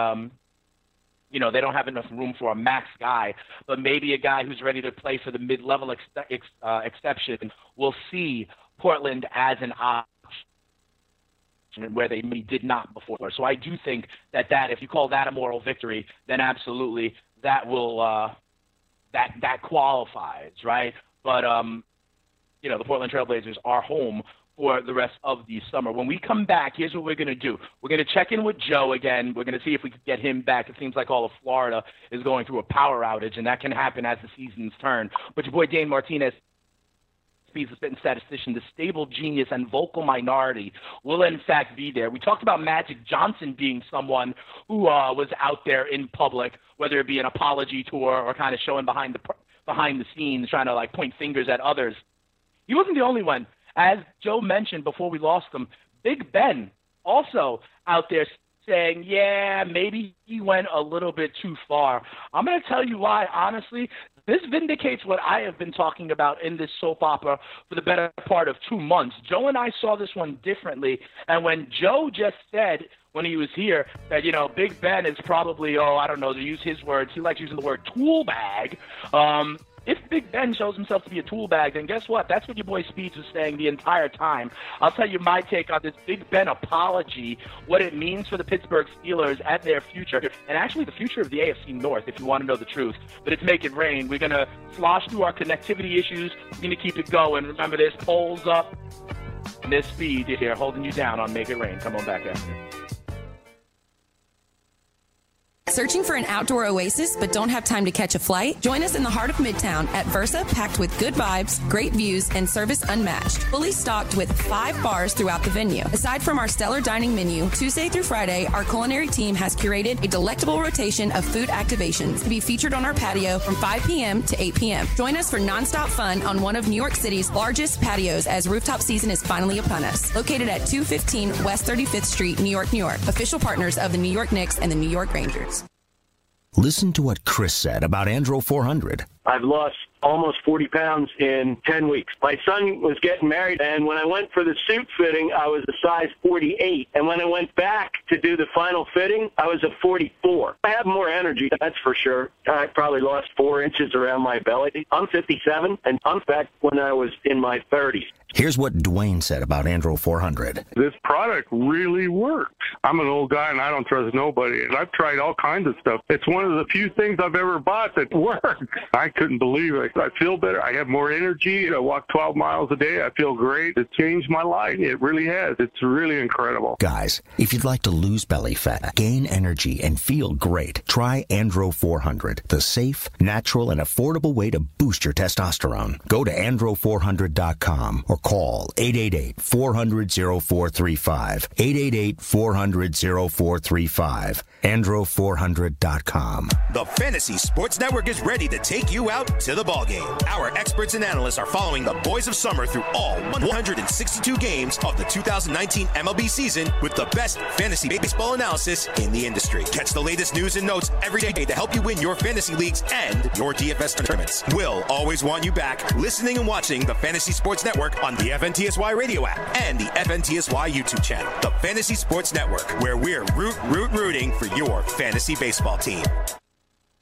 they don't have enough room for a max guy, but maybe a guy who's ready to play for the mid-level exception will see Portland as an option where they maybe did not before. So I do think that if you call that a moral victory, then absolutely that will that qualifies, right? But the Portland Trailblazers are home for the rest of the summer. When we come back, here's what we're going to do. We're going to check in with Joe again. We're going to see if we can get him back. It seems like all of Florida is going through a power outage, and that can happen as the seasons turn. But your boy Dane Martinez, the spitting statistician, the stable genius and vocal minority, will in fact be there. We talked about Magic Johnson being someone who was out there in public, whether it be an apology tour or kind of showing behind the scenes, trying to point fingers at others. He wasn't the only one. As Joe mentioned before we lost him, Big Ben also out there saying, yeah, maybe he went a little bit too far. I'm going to tell you why, honestly. This vindicates what I have been talking about in this soap opera for the better part of 2 months. Joe and I saw this one differently, and when Joe just said when he was here that, Big Ben is probably, to use his words, he likes using the word tool bag, if Big Ben shows himself to be a tool bag, then guess what? That's what your boy Speeds was saying the entire time. I'll tell you my take on this Big Ben apology, what it means for the Pittsburgh Steelers and their future, and actually the future of the AFC North, if you want to know the truth. But it's Make It Rain. We're going to slosh through our connectivity issues. We're going to keep it going. Remember, there's polls up, and there's Speed here holding you down on Make It Rain. Come on back after. Searching for an outdoor oasis but don't have time to catch a flight? Join us in the heart of Midtown at Versa, packed with good vibes, great views, and service unmatched. Fully stocked with 5 bars throughout the venue. Aside from our stellar dining menu, Tuesday through Friday, our culinary team has curated a delectable rotation of food activations to be featured on our patio from 5 p.m. to 8 p.m. Join us for nonstop fun on one of New York City's largest patios as rooftop season is finally upon us. Located at 215 West 35th Street, New York, New York. Official partners of the New York Knicks and the New York Rangers. Listen to what Chris said about Andro 400. I've lost almost 40 pounds in 10 weeks. My son was getting married, and when I went for the suit fitting, I was a size 48. And when I went back to do the final fitting, I was a 44. I have more energy, that's for sure. I probably lost 4 inches around my belly. I'm 57, and I'm back when I was in my 30s. Here's what Dwayne said about Andro 400. This product really works. I'm an old guy and I don't trust nobody. And I've tried all kinds of stuff. It's one of the few things I've ever bought that works. I couldn't believe it. I feel better. I have more energy. I walk 12 miles a day. I feel great. It changed my life. It really has. It's really incredible. Guys, if you'd like to lose belly fat, gain energy, and feel great, try Andro 400, the safe, natural, and affordable way to boost your testosterone. Go to andro400.com or call 888-400-0435. 888-400-0435. Andro400.com. The Fantasy Sports Network is ready to take you out to the ballgame. Our experts and analysts are following the boys of summer through all 162 games of the 2019 MLB season with the best fantasy baseball analysis in the industry. Catch the latest news and notes every day to help you win your fantasy leagues and your DFS tournaments. We'll always want you back listening and watching the Fantasy Sports Network on the FNTSY radio app and the FNTSY YouTube channel. The Fantasy Sports Network, where we're rooting for your fantasy baseball team.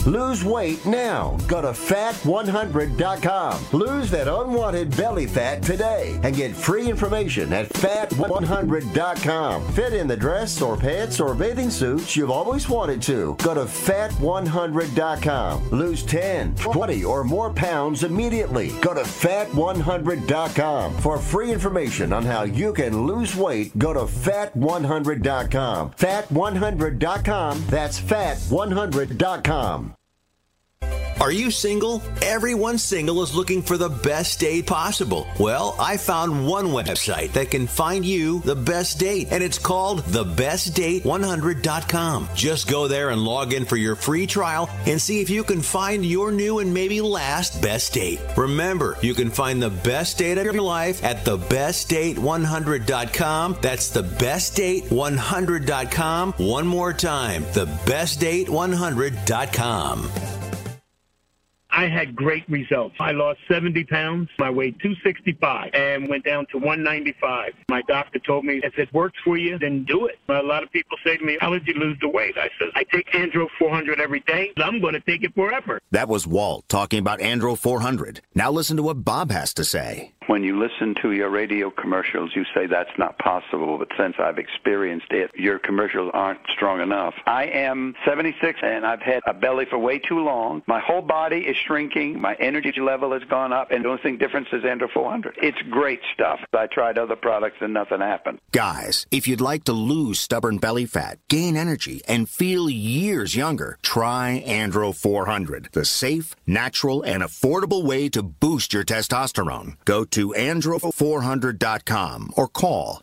Lose weight now. Go to fat100.com. Lose that unwanted belly fat today and get free information at fat100.com. Fit in the dress or pants or bathing suits you've always wanted to. Go to fat100.com. Lose 10, 20, or more pounds immediately. Go to fat100.com. For free information on how you can lose weight, go to fat100.com. Fat100.com. That's fat100.com. Are you single? Everyone single is looking for the best date possible. Well, I found one website that can find you the best date, and it's called thebestdate100.com. Just go there and log in for your free trial and see if you can find your new and maybe last best date. Remember, you can find the best date of your life at thebestdate100.com. That's thebestdate100.com. One more time, thebestdate100.com. I had great results. I lost 70 pounds. I weighed 265 and went down to 195. My doctor told me, if it works for you, then do it. A lot of people say to me, how did you lose the weight? I said, I take Andro 400 every day. I'm going to take it forever. That was Walt talking about Andro 400. Now listen to what Bob has to say. When you listen to your radio commercials, you say that's not possible, but since I've experienced it, your commercials aren't strong enough. I am 76, and I've had a belly for way too long. My whole body is shrinking. My energy level has gone up, and the only thing difference is Andro 400. It's great stuff. I tried other products, and nothing happened. Guys, if you'd like to lose stubborn belly fat, gain energy, and feel years younger, try Andro 400, the safe, natural, and affordable way to boost your testosterone. Go to andro400.com or call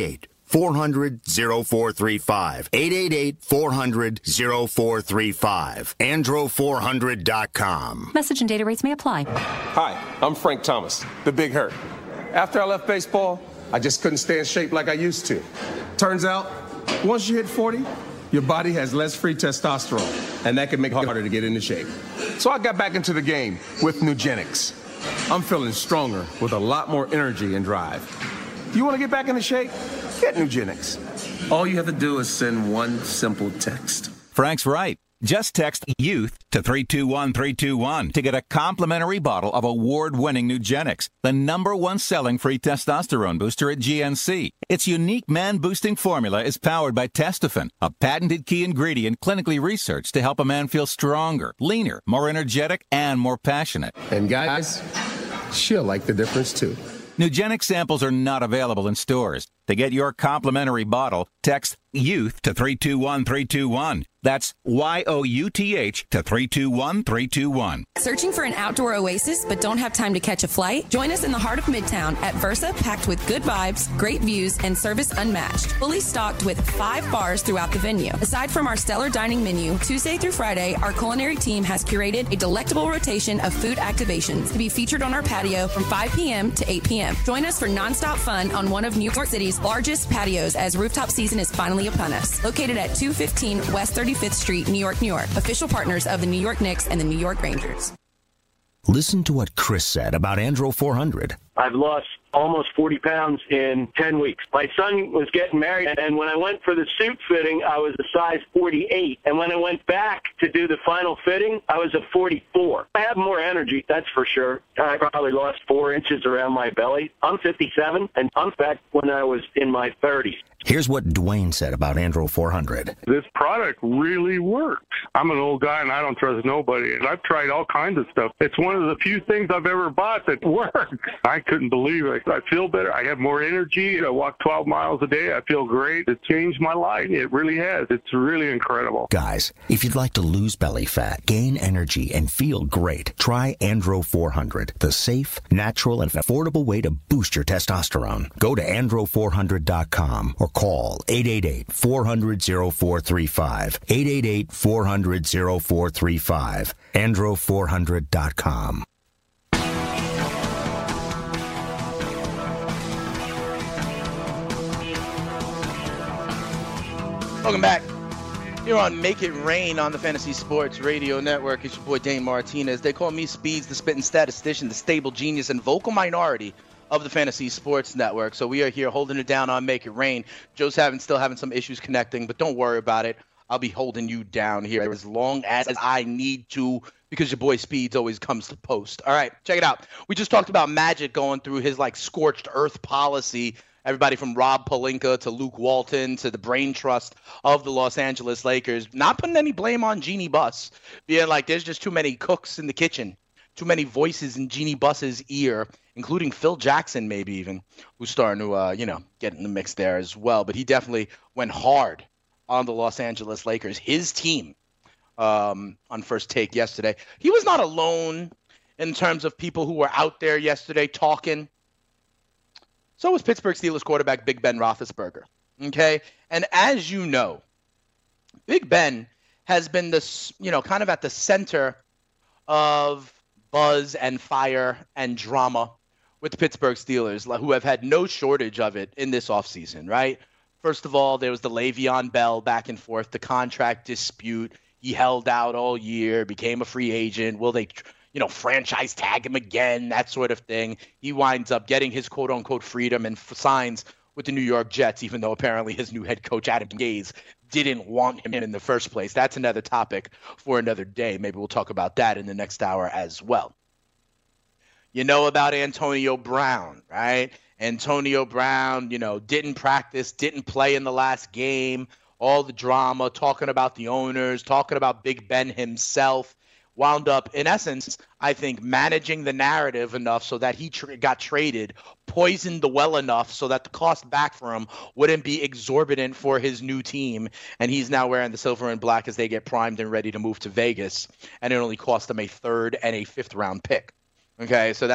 888-400-0435. 888-400-0435. andro400.com. Message and data rates may apply. Hi, I'm Frank Thomas, the Big Hurt. After I left baseball, I just couldn't stay in shape like I used to. Turns out, once you hit 40, your body has less free testosterone, and that can make it harder to get into shape. So I got back into the game with Nugenix. I'm feeling stronger with a lot more energy and drive. You want to get back into shape? Get Nugenix. All you have to do is send one simple text. Frank's right. Just text YOUTH to 321-321 to get a complimentary bottle of award-winning Nugenix, the #1 selling free testosterone booster at GNC. Its unique man-boosting formula is powered by Testofen, a patented key ingredient clinically researched to help a man feel stronger, leaner, more energetic, and more passionate. And guys, she'll like the difference too. Nugenix samples are not available in stores. To get your complimentary bottle, text YOUTH to 321-321. That's YOUTH to 321-321. Searching for an outdoor oasis but don't have time to catch a flight? Join us in the heart of Midtown at Versa, packed with good vibes, great views, and service unmatched. Fully stocked with 5 bars throughout the venue. Aside from our stellar dining menu, Tuesday through Friday, our culinary team has curated a delectable rotation of food activations to be featured on our patio from 5 p.m. to 8 p.m. Join us for nonstop fun on one of New York City's largest patios as rooftop season is finally upon us. Located at 215 West 35th Street, New York, New York. Official partners of the New York Knicks and the New York Rangers. Listen to what Chris said about Andro 400. I've lost almost 40 pounds in 10 weeks. My son was getting married, and when I went for the suit fitting, I was a size 48. And when I went back to do the final fitting, I was a 44. I have more energy, that's for sure. I probably lost 4 inches around my belly. I'm 57, and I'm back when I was in my 30s. Here's what Dwayne said about Andro 400. This product really works. I'm an old guy and I don't trust nobody. And I've tried all kinds of stuff. It's one of the few things I've ever bought that works. I couldn't believe it. I feel better. I have more energy. I walk 12 miles a day. I feel great. It changed my life. It really has. It's really incredible. Guys, if you'd like to lose belly fat, gain energy, and feel great, try Andro 400, the safe, natural, and affordable way to boost your testosterone. Go to andro400.com or call 888-400-0435. 888-400-0435. andro400.com. Welcome back. Here on Make It Rain on the Fantasy Sports Radio Network. It's your boy Dane Martinez. They call me Speeds, the spitting statistician, the stable genius, and vocal minority of the Fantasy Sports Network. So we are here holding it down on Make It Rain. Joe's still having some issues connecting, but don't worry about it. I'll be holding you down here as long as I need to, because your boy Speeds always comes to post. All right, check it out. We just talked about Magic going through his scorched earth policy. Everybody from Rob Pelinka to Luke Walton to the brain trust of the Los Angeles Lakers, not putting any blame on Jeannie Buss, being like there's just too many cooks in the kitchen, too many voices in Jeannie Buss's ear, including Phil Jackson maybe even, who's starting to, get in the mix there as well. But he definitely went hard on the Los Angeles Lakers, his team, on First Take yesterday. He was not alone in terms of people who were out there yesterday talking. So was Pittsburgh Steelers quarterback Big Ben Roethlisberger, okay? And as you know, Big Ben has been this, kind of at the center of buzz and fire and drama with the Pittsburgh Steelers, who have had no shortage of it in this offseason, right? First of all, there was the Le'Veon Bell back and forth, the contract dispute. He held out all year, became a free agent. Will they franchise tag him again, that sort of thing. He winds up getting his quote-unquote freedom and signs with the New York Jets, even though apparently his new head coach, Adam Gase, didn't want him in the first place. That's another topic for another day. Maybe we'll talk about that in the next hour as well. You know about Antonio Brown, right? Antonio Brown, didn't practice, didn't play in the last game, all the drama, talking about the owners, talking about Big Ben himself. Wound up, in essence, I think, managing the narrative enough so that he got traded, poisoned the well enough so that the cost back for him wouldn't be exorbitant for his new team. And he's now wearing the silver and black as they get primed and ready to move to Vegas. And it only cost them a 3rd and a 5th round pick. Okay, so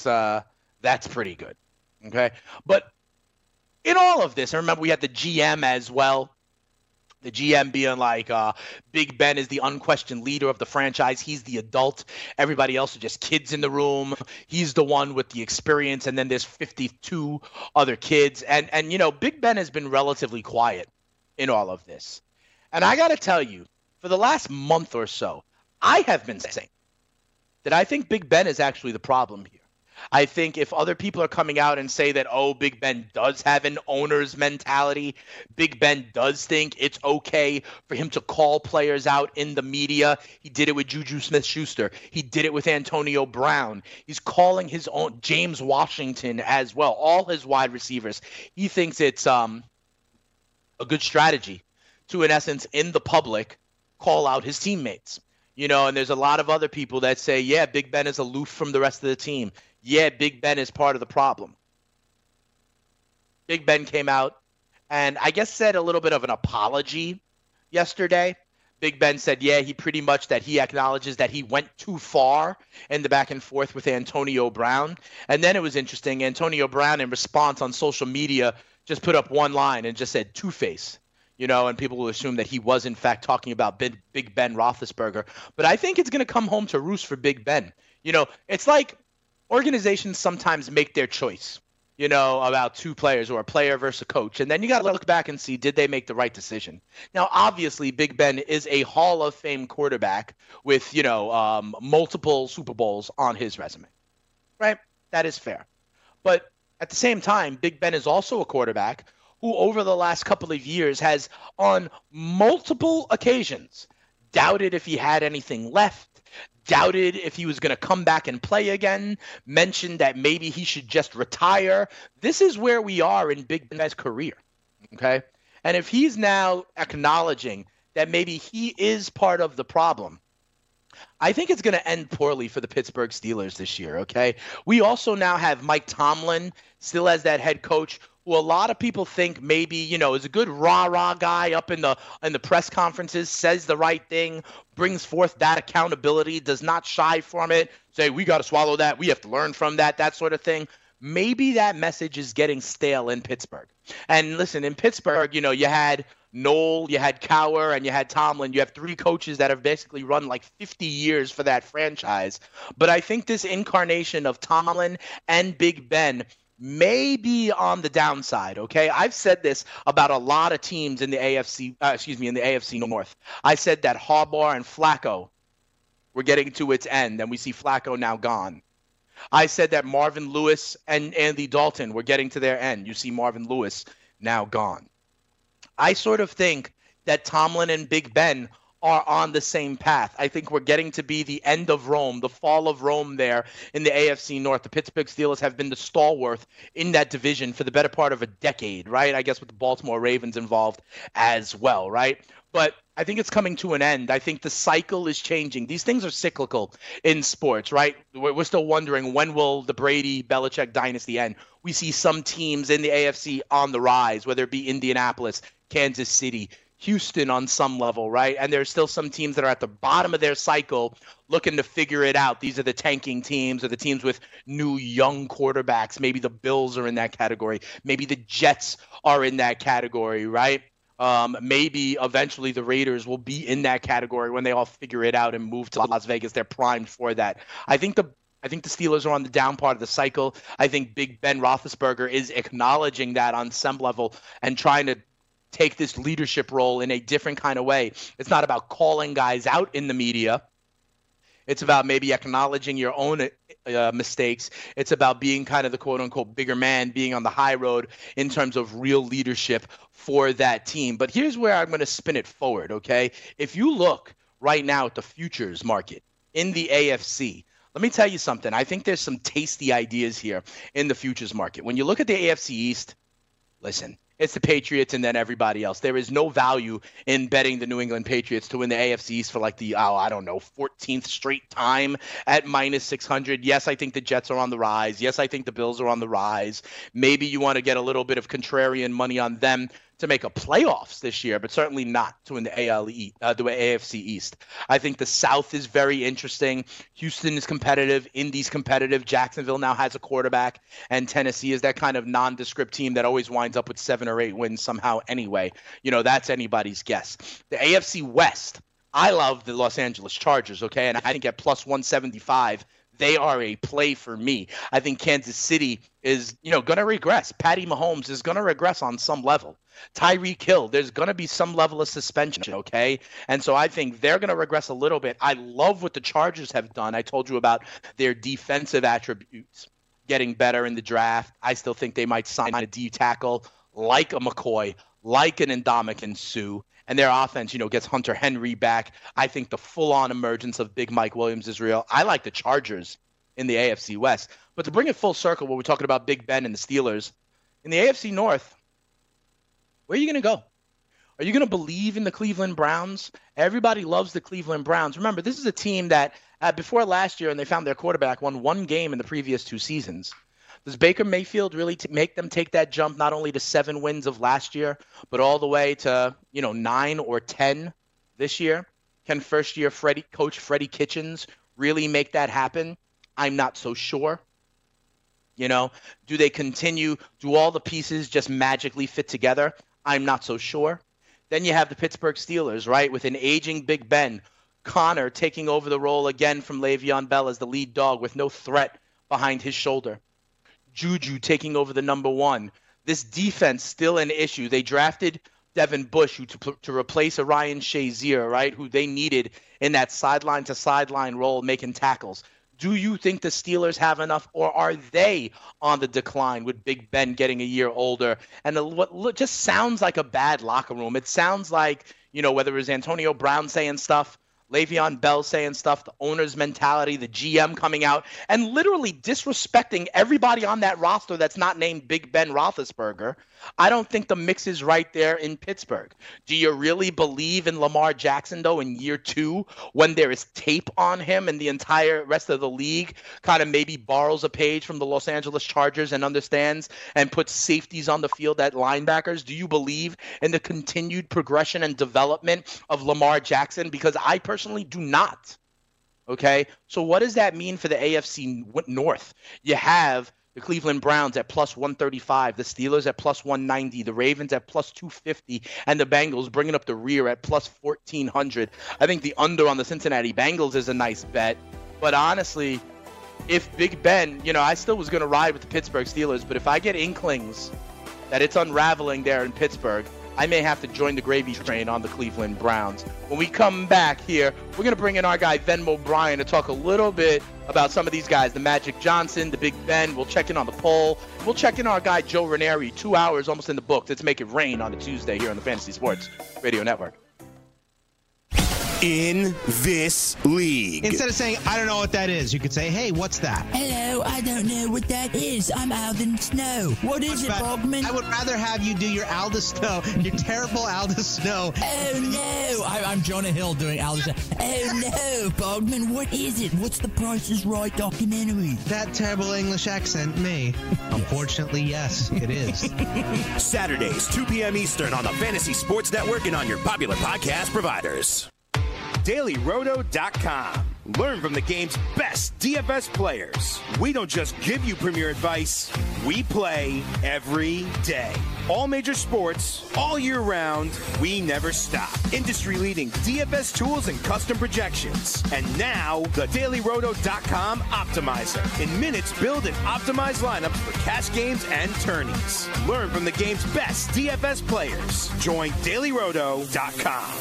that's pretty good. Okay, but in all of this, I remember we had the GM as well. The GM being like, Big Ben is the unquestioned leader of the franchise. He's the adult. Everybody else are just kids in the room. He's the one with the experience. And then there's 52 other kids. And Big Ben has been relatively quiet in all of this. And I got to tell you, for the last month or so, I have been saying that I think Big Ben is actually the problem here. I think if other people are coming out and say that, Big Ben does have an owner's mentality, Big Ben does think it's okay for him to call players out in the media. He did it with Juju Smith-Schuster. He did it with Antonio Brown. He's calling his own James Washington as well, all his wide receivers. He thinks it's a good strategy to, in essence, in the public, call out his teammates. And there's a lot of other people that say, yeah, Big Ben is aloof from the rest of the team. Yeah, Big Ben is part of the problem. Big Ben came out and I guess said a little bit of an apology yesterday. Big Ben said, yeah, he acknowledges that he went too far in the back and forth with Antonio Brown. And then it was interesting. Antonio Brown, in response on social media, just put up one line and just said Two-Face. And people will assume that he was, in fact, talking about Big Ben Roethlisberger. But I think it's going to come home to roost for Big Ben. It's like organizations sometimes make their choice, about two players or a player versus a coach. And then you got to look back and see, did they make the right decision? Now, obviously, Big Ben is a Hall of Fame quarterback with, multiple Super Bowls on his resume, right? That is fair. But at the same time, Big Ben is also a quarterback who over the last couple of years has on multiple occasions doubted if he had anything left, doubted if he was going to come back and play again, mentioned that maybe he should just retire. This is where we are in Big Ben's career, okay? And if he's now acknowledging that maybe he is part of the problem, I think it's going to end poorly for the Pittsburgh Steelers this year, okay? We also now have Mike Tomlin still as that head coach, who a lot of people think maybe, is a good rah-rah guy up in the press conferences, says the right thing, brings forth that accountability, does not shy from it, say, we got to swallow that, we have to learn from that sort of thing. Maybe that message is getting stale in Pittsburgh. And listen, in Pittsburgh, you had Noel, you had Cowher, and you had Tomlin. You have 3 coaches that have basically run like 50 years for that franchise. But I think this incarnation of Tomlin and Big Ben may be on the downside, okay? I've said this about a lot of teams in the AFC North. I said that Harbaugh and Flacco were getting to its end, and we see Flacco now gone. I said that Marvin Lewis and Andy Dalton were getting to their end. You see Marvin Lewis now gone. I sort of think that Tomlin and Big Ben are on the same path. I think we're getting to be the end of Rome, the fall of Rome there in the AFC North. The Pittsburgh Steelers have been the stalwart in that division for the better part of a decade, right? I guess with the Baltimore Ravens involved as well, right? But I think it's coming to an end. I think the cycle is changing. These things are cyclical in sports, right? We're still wondering, when will the Brady-Belichick dynasty end? We see some teams in the AFC on the rise, whether it be Indianapolis, Kansas City, Houston on some level, right? And there's still some teams that are at the bottom of their cycle looking to figure it out. These are the tanking teams or the teams with new young quarterbacks. Maybe the Bills are in that category. Maybe the Jets are in that category, right? Maybe eventually the Raiders will be in that category when they all figure it out and move to Las Vegas. They're primed for that. I think the Steelers are on the down part of the cycle. I think Big Ben Roethlisberger is acknowledging that on some level and trying to take this leadership role in a different kind of way. It's not about calling guys out in the media. It's about maybe acknowledging your own mistakes. It's about being kind of the quote-unquote bigger man, being on the high road in terms of real leadership for that team. But here's where I'm going to spin it forward, okay? If you look right now at the futures market in the AFC, let me tell you something. I think there's some tasty ideas here in the futures market. When you look at the AFC East, listen, it's the Patriots and then everybody else. There is no value in betting the New England Patriots to win the AFC East for like the, 14th straight time at minus 600. Yes, I think the Jets are on the rise. Yes, I think the Bills are on the rise. Maybe you want to get a little bit of contrarian money on them to make a playoffs this year, but certainly not to win the AFC East. I think the South is very interesting. Houston is competitive. Indy's competitive. Jacksonville now has a quarterback, and Tennessee is that kind of nondescript team that always winds up with 7 or 8 wins somehow anyway. That's anybody's guess. The AFC West, I love the Los Angeles Chargers, okay? And I think at plus 175, they are a play for me. I think Kansas City is, going to regress. Patty Mahomes is going to regress on some level. Tyreek Hill, there's going to be some level of suspension, okay? And so I think they're going to regress a little bit. I love what the Chargers have done. I told you about their defensive attributes getting better in the draft. I still think they might sign a D tackle like a McCoy, like an Ndamukong Suh. And their offense, gets Hunter Henry back. I think the full-on emergence of Big Mike Williams is real. I like the Chargers in the AFC West. But to bring it full circle, when we're talking about Big Ben and the Steelers, in the AFC North, where are you going to go? Are you going to believe in the Cleveland Browns? Everybody loves the Cleveland Browns. Remember, this is a team that before last year, and they found their quarterback, won 1 game in the previous 2 seasons. Does Baker Mayfield really make them take that jump not only to 7 wins of last year, but all the way to 9 or 10 this year? Can first-year coach Freddie Kitchens really make that happen? I'm not so sure. Do they continue? Do all the pieces just magically fit together? I'm not so sure. Then you have the Pittsburgh Steelers, right, with an aging Big Ben. Connor taking over the role again from Le'Veon Bell as the lead dog with no threat behind his shoulder. Juju taking over the number 1. This defense still an issue. They drafted Devin Bush to replace a Ryan Shazier, right, who they needed in that sideline-to-sideline role making tackles. Do you think the Steelers have enough, or are they on the decline with Big Ben getting a year older? And what just sounds like a bad locker room. It sounds like, whether it was Antonio Brown saying stuff, Le'Veon Bell saying stuff, the owner's mentality, the GM coming out and literally disrespecting everybody on that roster that's not named Big Ben Roethlisberger. I don't think the mix is right there in Pittsburgh. Do you really believe in Lamar Jackson, though, in year 2 when there is tape on him and the entire rest of the league kind of maybe borrows a page from the Los Angeles Chargers and understands and puts safeties on the field at linebackers? Do you believe in the continued progression and development of Lamar Jackson? Because I personally do not. Okay, so what does that mean for the AFC North? You have the Cleveland Browns at plus 135, the Steelers at plus 190, the Ravens at plus 250, and the Bengals bringing up the rear at plus 1,400. I think the under on the Cincinnati Bengals is a nice bet. But honestly, if Big Ben, I still was going to ride with the Pittsburgh Steelers, but if I get inklings that it's unraveling there in Pittsburgh, I may have to join the gravy train on the Cleveland Browns. When we come back here, we're going to bring in our guy Venmo Bryan to talk a little bit about some of these guys, the Magic Johnson, the Big Ben. We'll check in on the poll. We'll check in our guy Joe Ranieri, 2 hours almost in the books. Let's make it rain on a Tuesday here on the Fantasy Sports Radio Network. In this league. Instead of saying, I don't know what that is, you could say, hey, what's that? Hello, I don't know what that is. I'm Alden Snow. What is it, Bogman? I would rather have you do your Aldous Snow, your terrible Aldous Snow. Oh, no. I'm Jonah Hill doing Aldous Snow. Oh, no, Bogman, what is it? What's the Price is Right documentary? That terrible English accent, me. Unfortunately, yes, it is. Saturdays, 2 p.m. Eastern on the Fantasy Sports Network and on your popular podcast providers. DailyRoto.com. Learn from the game's best DFS players. We don't just give you premier advice, we play every day. All major sports, all year round, we never stop. Industry-leading DFS tools and custom projections. And now, the DailyRoto.com Optimizer. In minutes, build and optimize lineups for cash games and tourneys. Learn from the game's best DFS players. Join DailyRoto.com.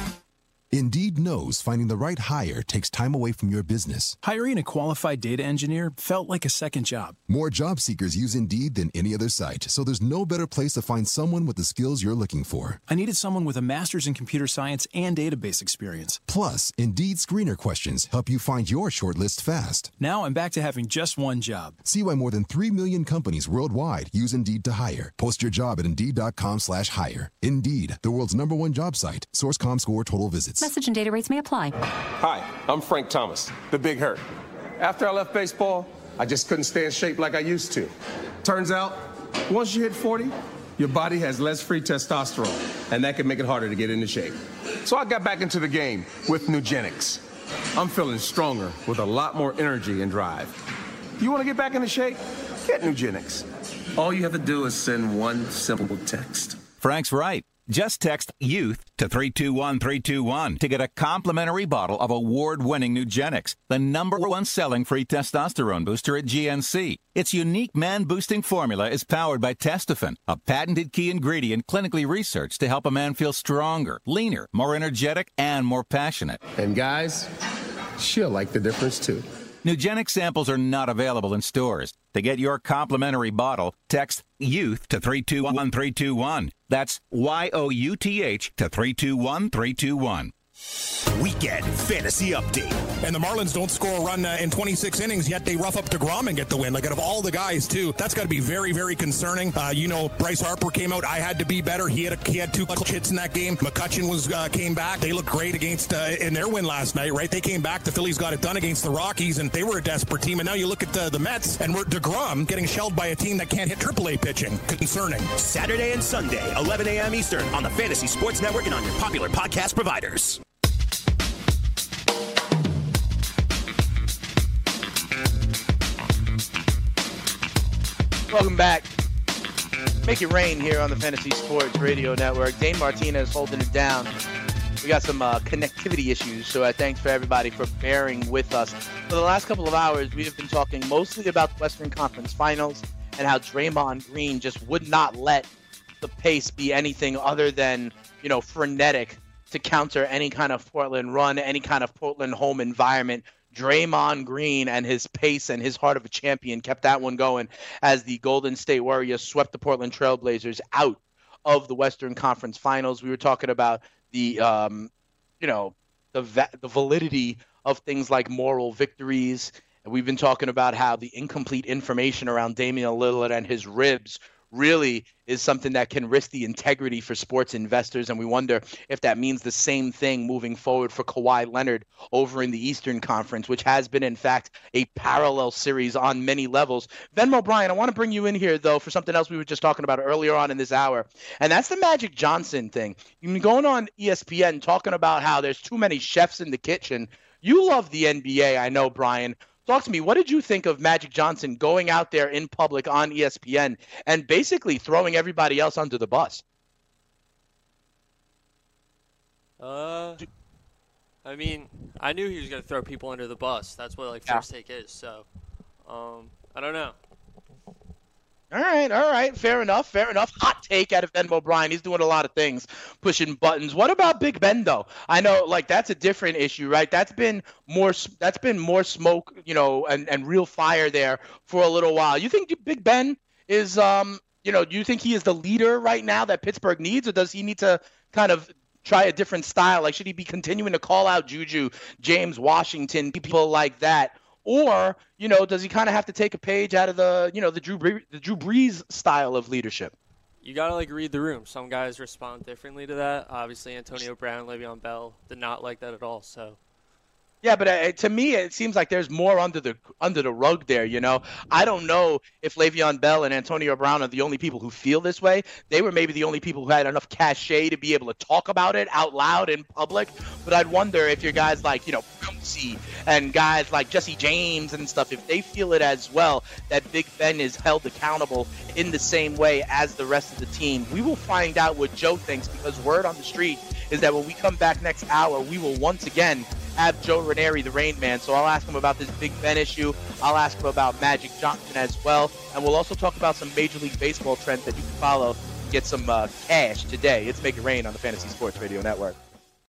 Indeed knows finding the right hire takes time away from your business. Hiring a qualified data engineer felt like a second job. More job seekers use Indeed than any other site, so there's no better place to find someone with the skills you're looking for. I needed someone with a master's in computer science and database experience. Plus, Indeed screener questions help you find your shortlist fast. Now I'm back to having just one job. See why more than 3 million companies worldwide use Indeed to hire. Post your job at Indeed.com/hire. Indeed, the world's #1 job site. Source.com/score total visits. Message and data rates may apply. Hi, I'm Frank Thomas, the Big Hurt. After I left baseball, I just couldn't stay in shape like I used to. Turns out, once you hit 40, your body has less free testosterone, and that can make it harder to get into shape. So I got back into the game with Nugenics. I'm feeling stronger with a lot more energy and drive. You want to get back into shape? Get Nugenics. All you have to do is send one simple text. Frank's right. Just text YOUTH to 321-321 to get a complimentary bottle of award-winning Nugenics, the #1 selling free testosterone booster at GNC. Its unique man-boosting formula is powered by Testofen, a patented key ingredient clinically researched to help a man feel stronger, leaner, more energetic, and more passionate. And guys, she'll like the difference too. Nugenic samples are not available in stores. To get your complimentary bottle, text YOUTH to 321-321. That's YOUTH to 321-321. Weekend Fantasy Update. And the Marlins don't score a run in 26 innings, yet they rough up DeGrom and get the win. Like, out of all the guys, too, that's got to be very, very concerning. Bryce Harper came out. I had to be better. He had 2 clutch hits in that game. McCutchen came back. They looked great against in their win last night, right? They came back. The Phillies got it done against the Rockies, and they were a desperate team. And now you look at the Mets, and we're DeGrom getting shelled by a team that can't hit AAA pitching. Concerning. Saturday and Sunday, 11 a.m. Eastern on the Fantasy Sports Network and on your popular podcast providers. Welcome back. Make it rain here on the Fantasy Sports Radio Network. Dane Martinez holding it down. We got some connectivity issues, so thanks for everybody for bearing with us. For the last couple of hours, we have been talking mostly about the Western Conference Finals and how Draymond Green just would not let the pace be anything other than, frenetic to counter any kind of Portland run, any kind of Portland home environment. Draymond Green and his pace and his heart of a champion kept that one going as the Golden State Warriors swept the Portland Trailblazers out of the Western Conference Finals. We were talking about the validity of things like moral victories. And we've been talking about how the incomplete information around Damian Lillard and his ribs really is something that can risk the integrity for sports investors. And we wonder if that means the same thing moving forward for Kawhi Leonard over in the Eastern Conference, which has been, in fact, a parallel series on many levels. Venmo Bryan, I want to bring you in here, though, for something else we were just talking about earlier on in this hour. And that's the Magic Johnson thing. You've been going on ESPN talking about how there's too many chefs in the kitchen. You love the NBA, I know, Brian. Talk to me. What did you think of Magic Johnson going out there in public on ESPN and basically throwing everybody else under the bus? I mean, I knew he was going to throw people under the bus. That's what first take is. So, I don't know. All right. Fair enough. Hot take out of Ben O'Brien. He's doing a lot of things, pushing buttons. What about Big Ben, though? I know, like, that's a different issue, right? That's been more smoke, and real fire there for a little while. You think Big Ben is, do you think he is the leader right now that Pittsburgh needs, or does he need to kind of try a different style? Like, should he be continuing to call out Juju, James Washington, people like that? Or, does he kind of have to take a page out of the Drew Brees style of leadership? You got to, read the room. Some guys respond differently to that. Obviously, Antonio Brown, Le'Veon Bell did not like that at all, so. Yeah, but to me, it seems like there's more under the rug there, I don't know if Le'Veon Bell and Antonio Brown are the only people who feel this way. They were maybe the only people who had enough cachet to be able to talk about it out loud in public. But I'd wonder if your guys like, Pouncey and guys like Jesse James and stuff, if they feel it as well, that Big Ben is held accountable in the same way as the rest of the team. We will find out what Joe thinks, because word on the street is that when we come back next hour, we will once again have Joe Ranieri, the Rain Man. So I'll ask him about this Big Ben issue. I'll ask him about Magic Johnson as well. And we'll also talk about some Major League Baseball trends that you can follow to get some cash today. It's Make It Rain on the Fantasy Sports Radio Network.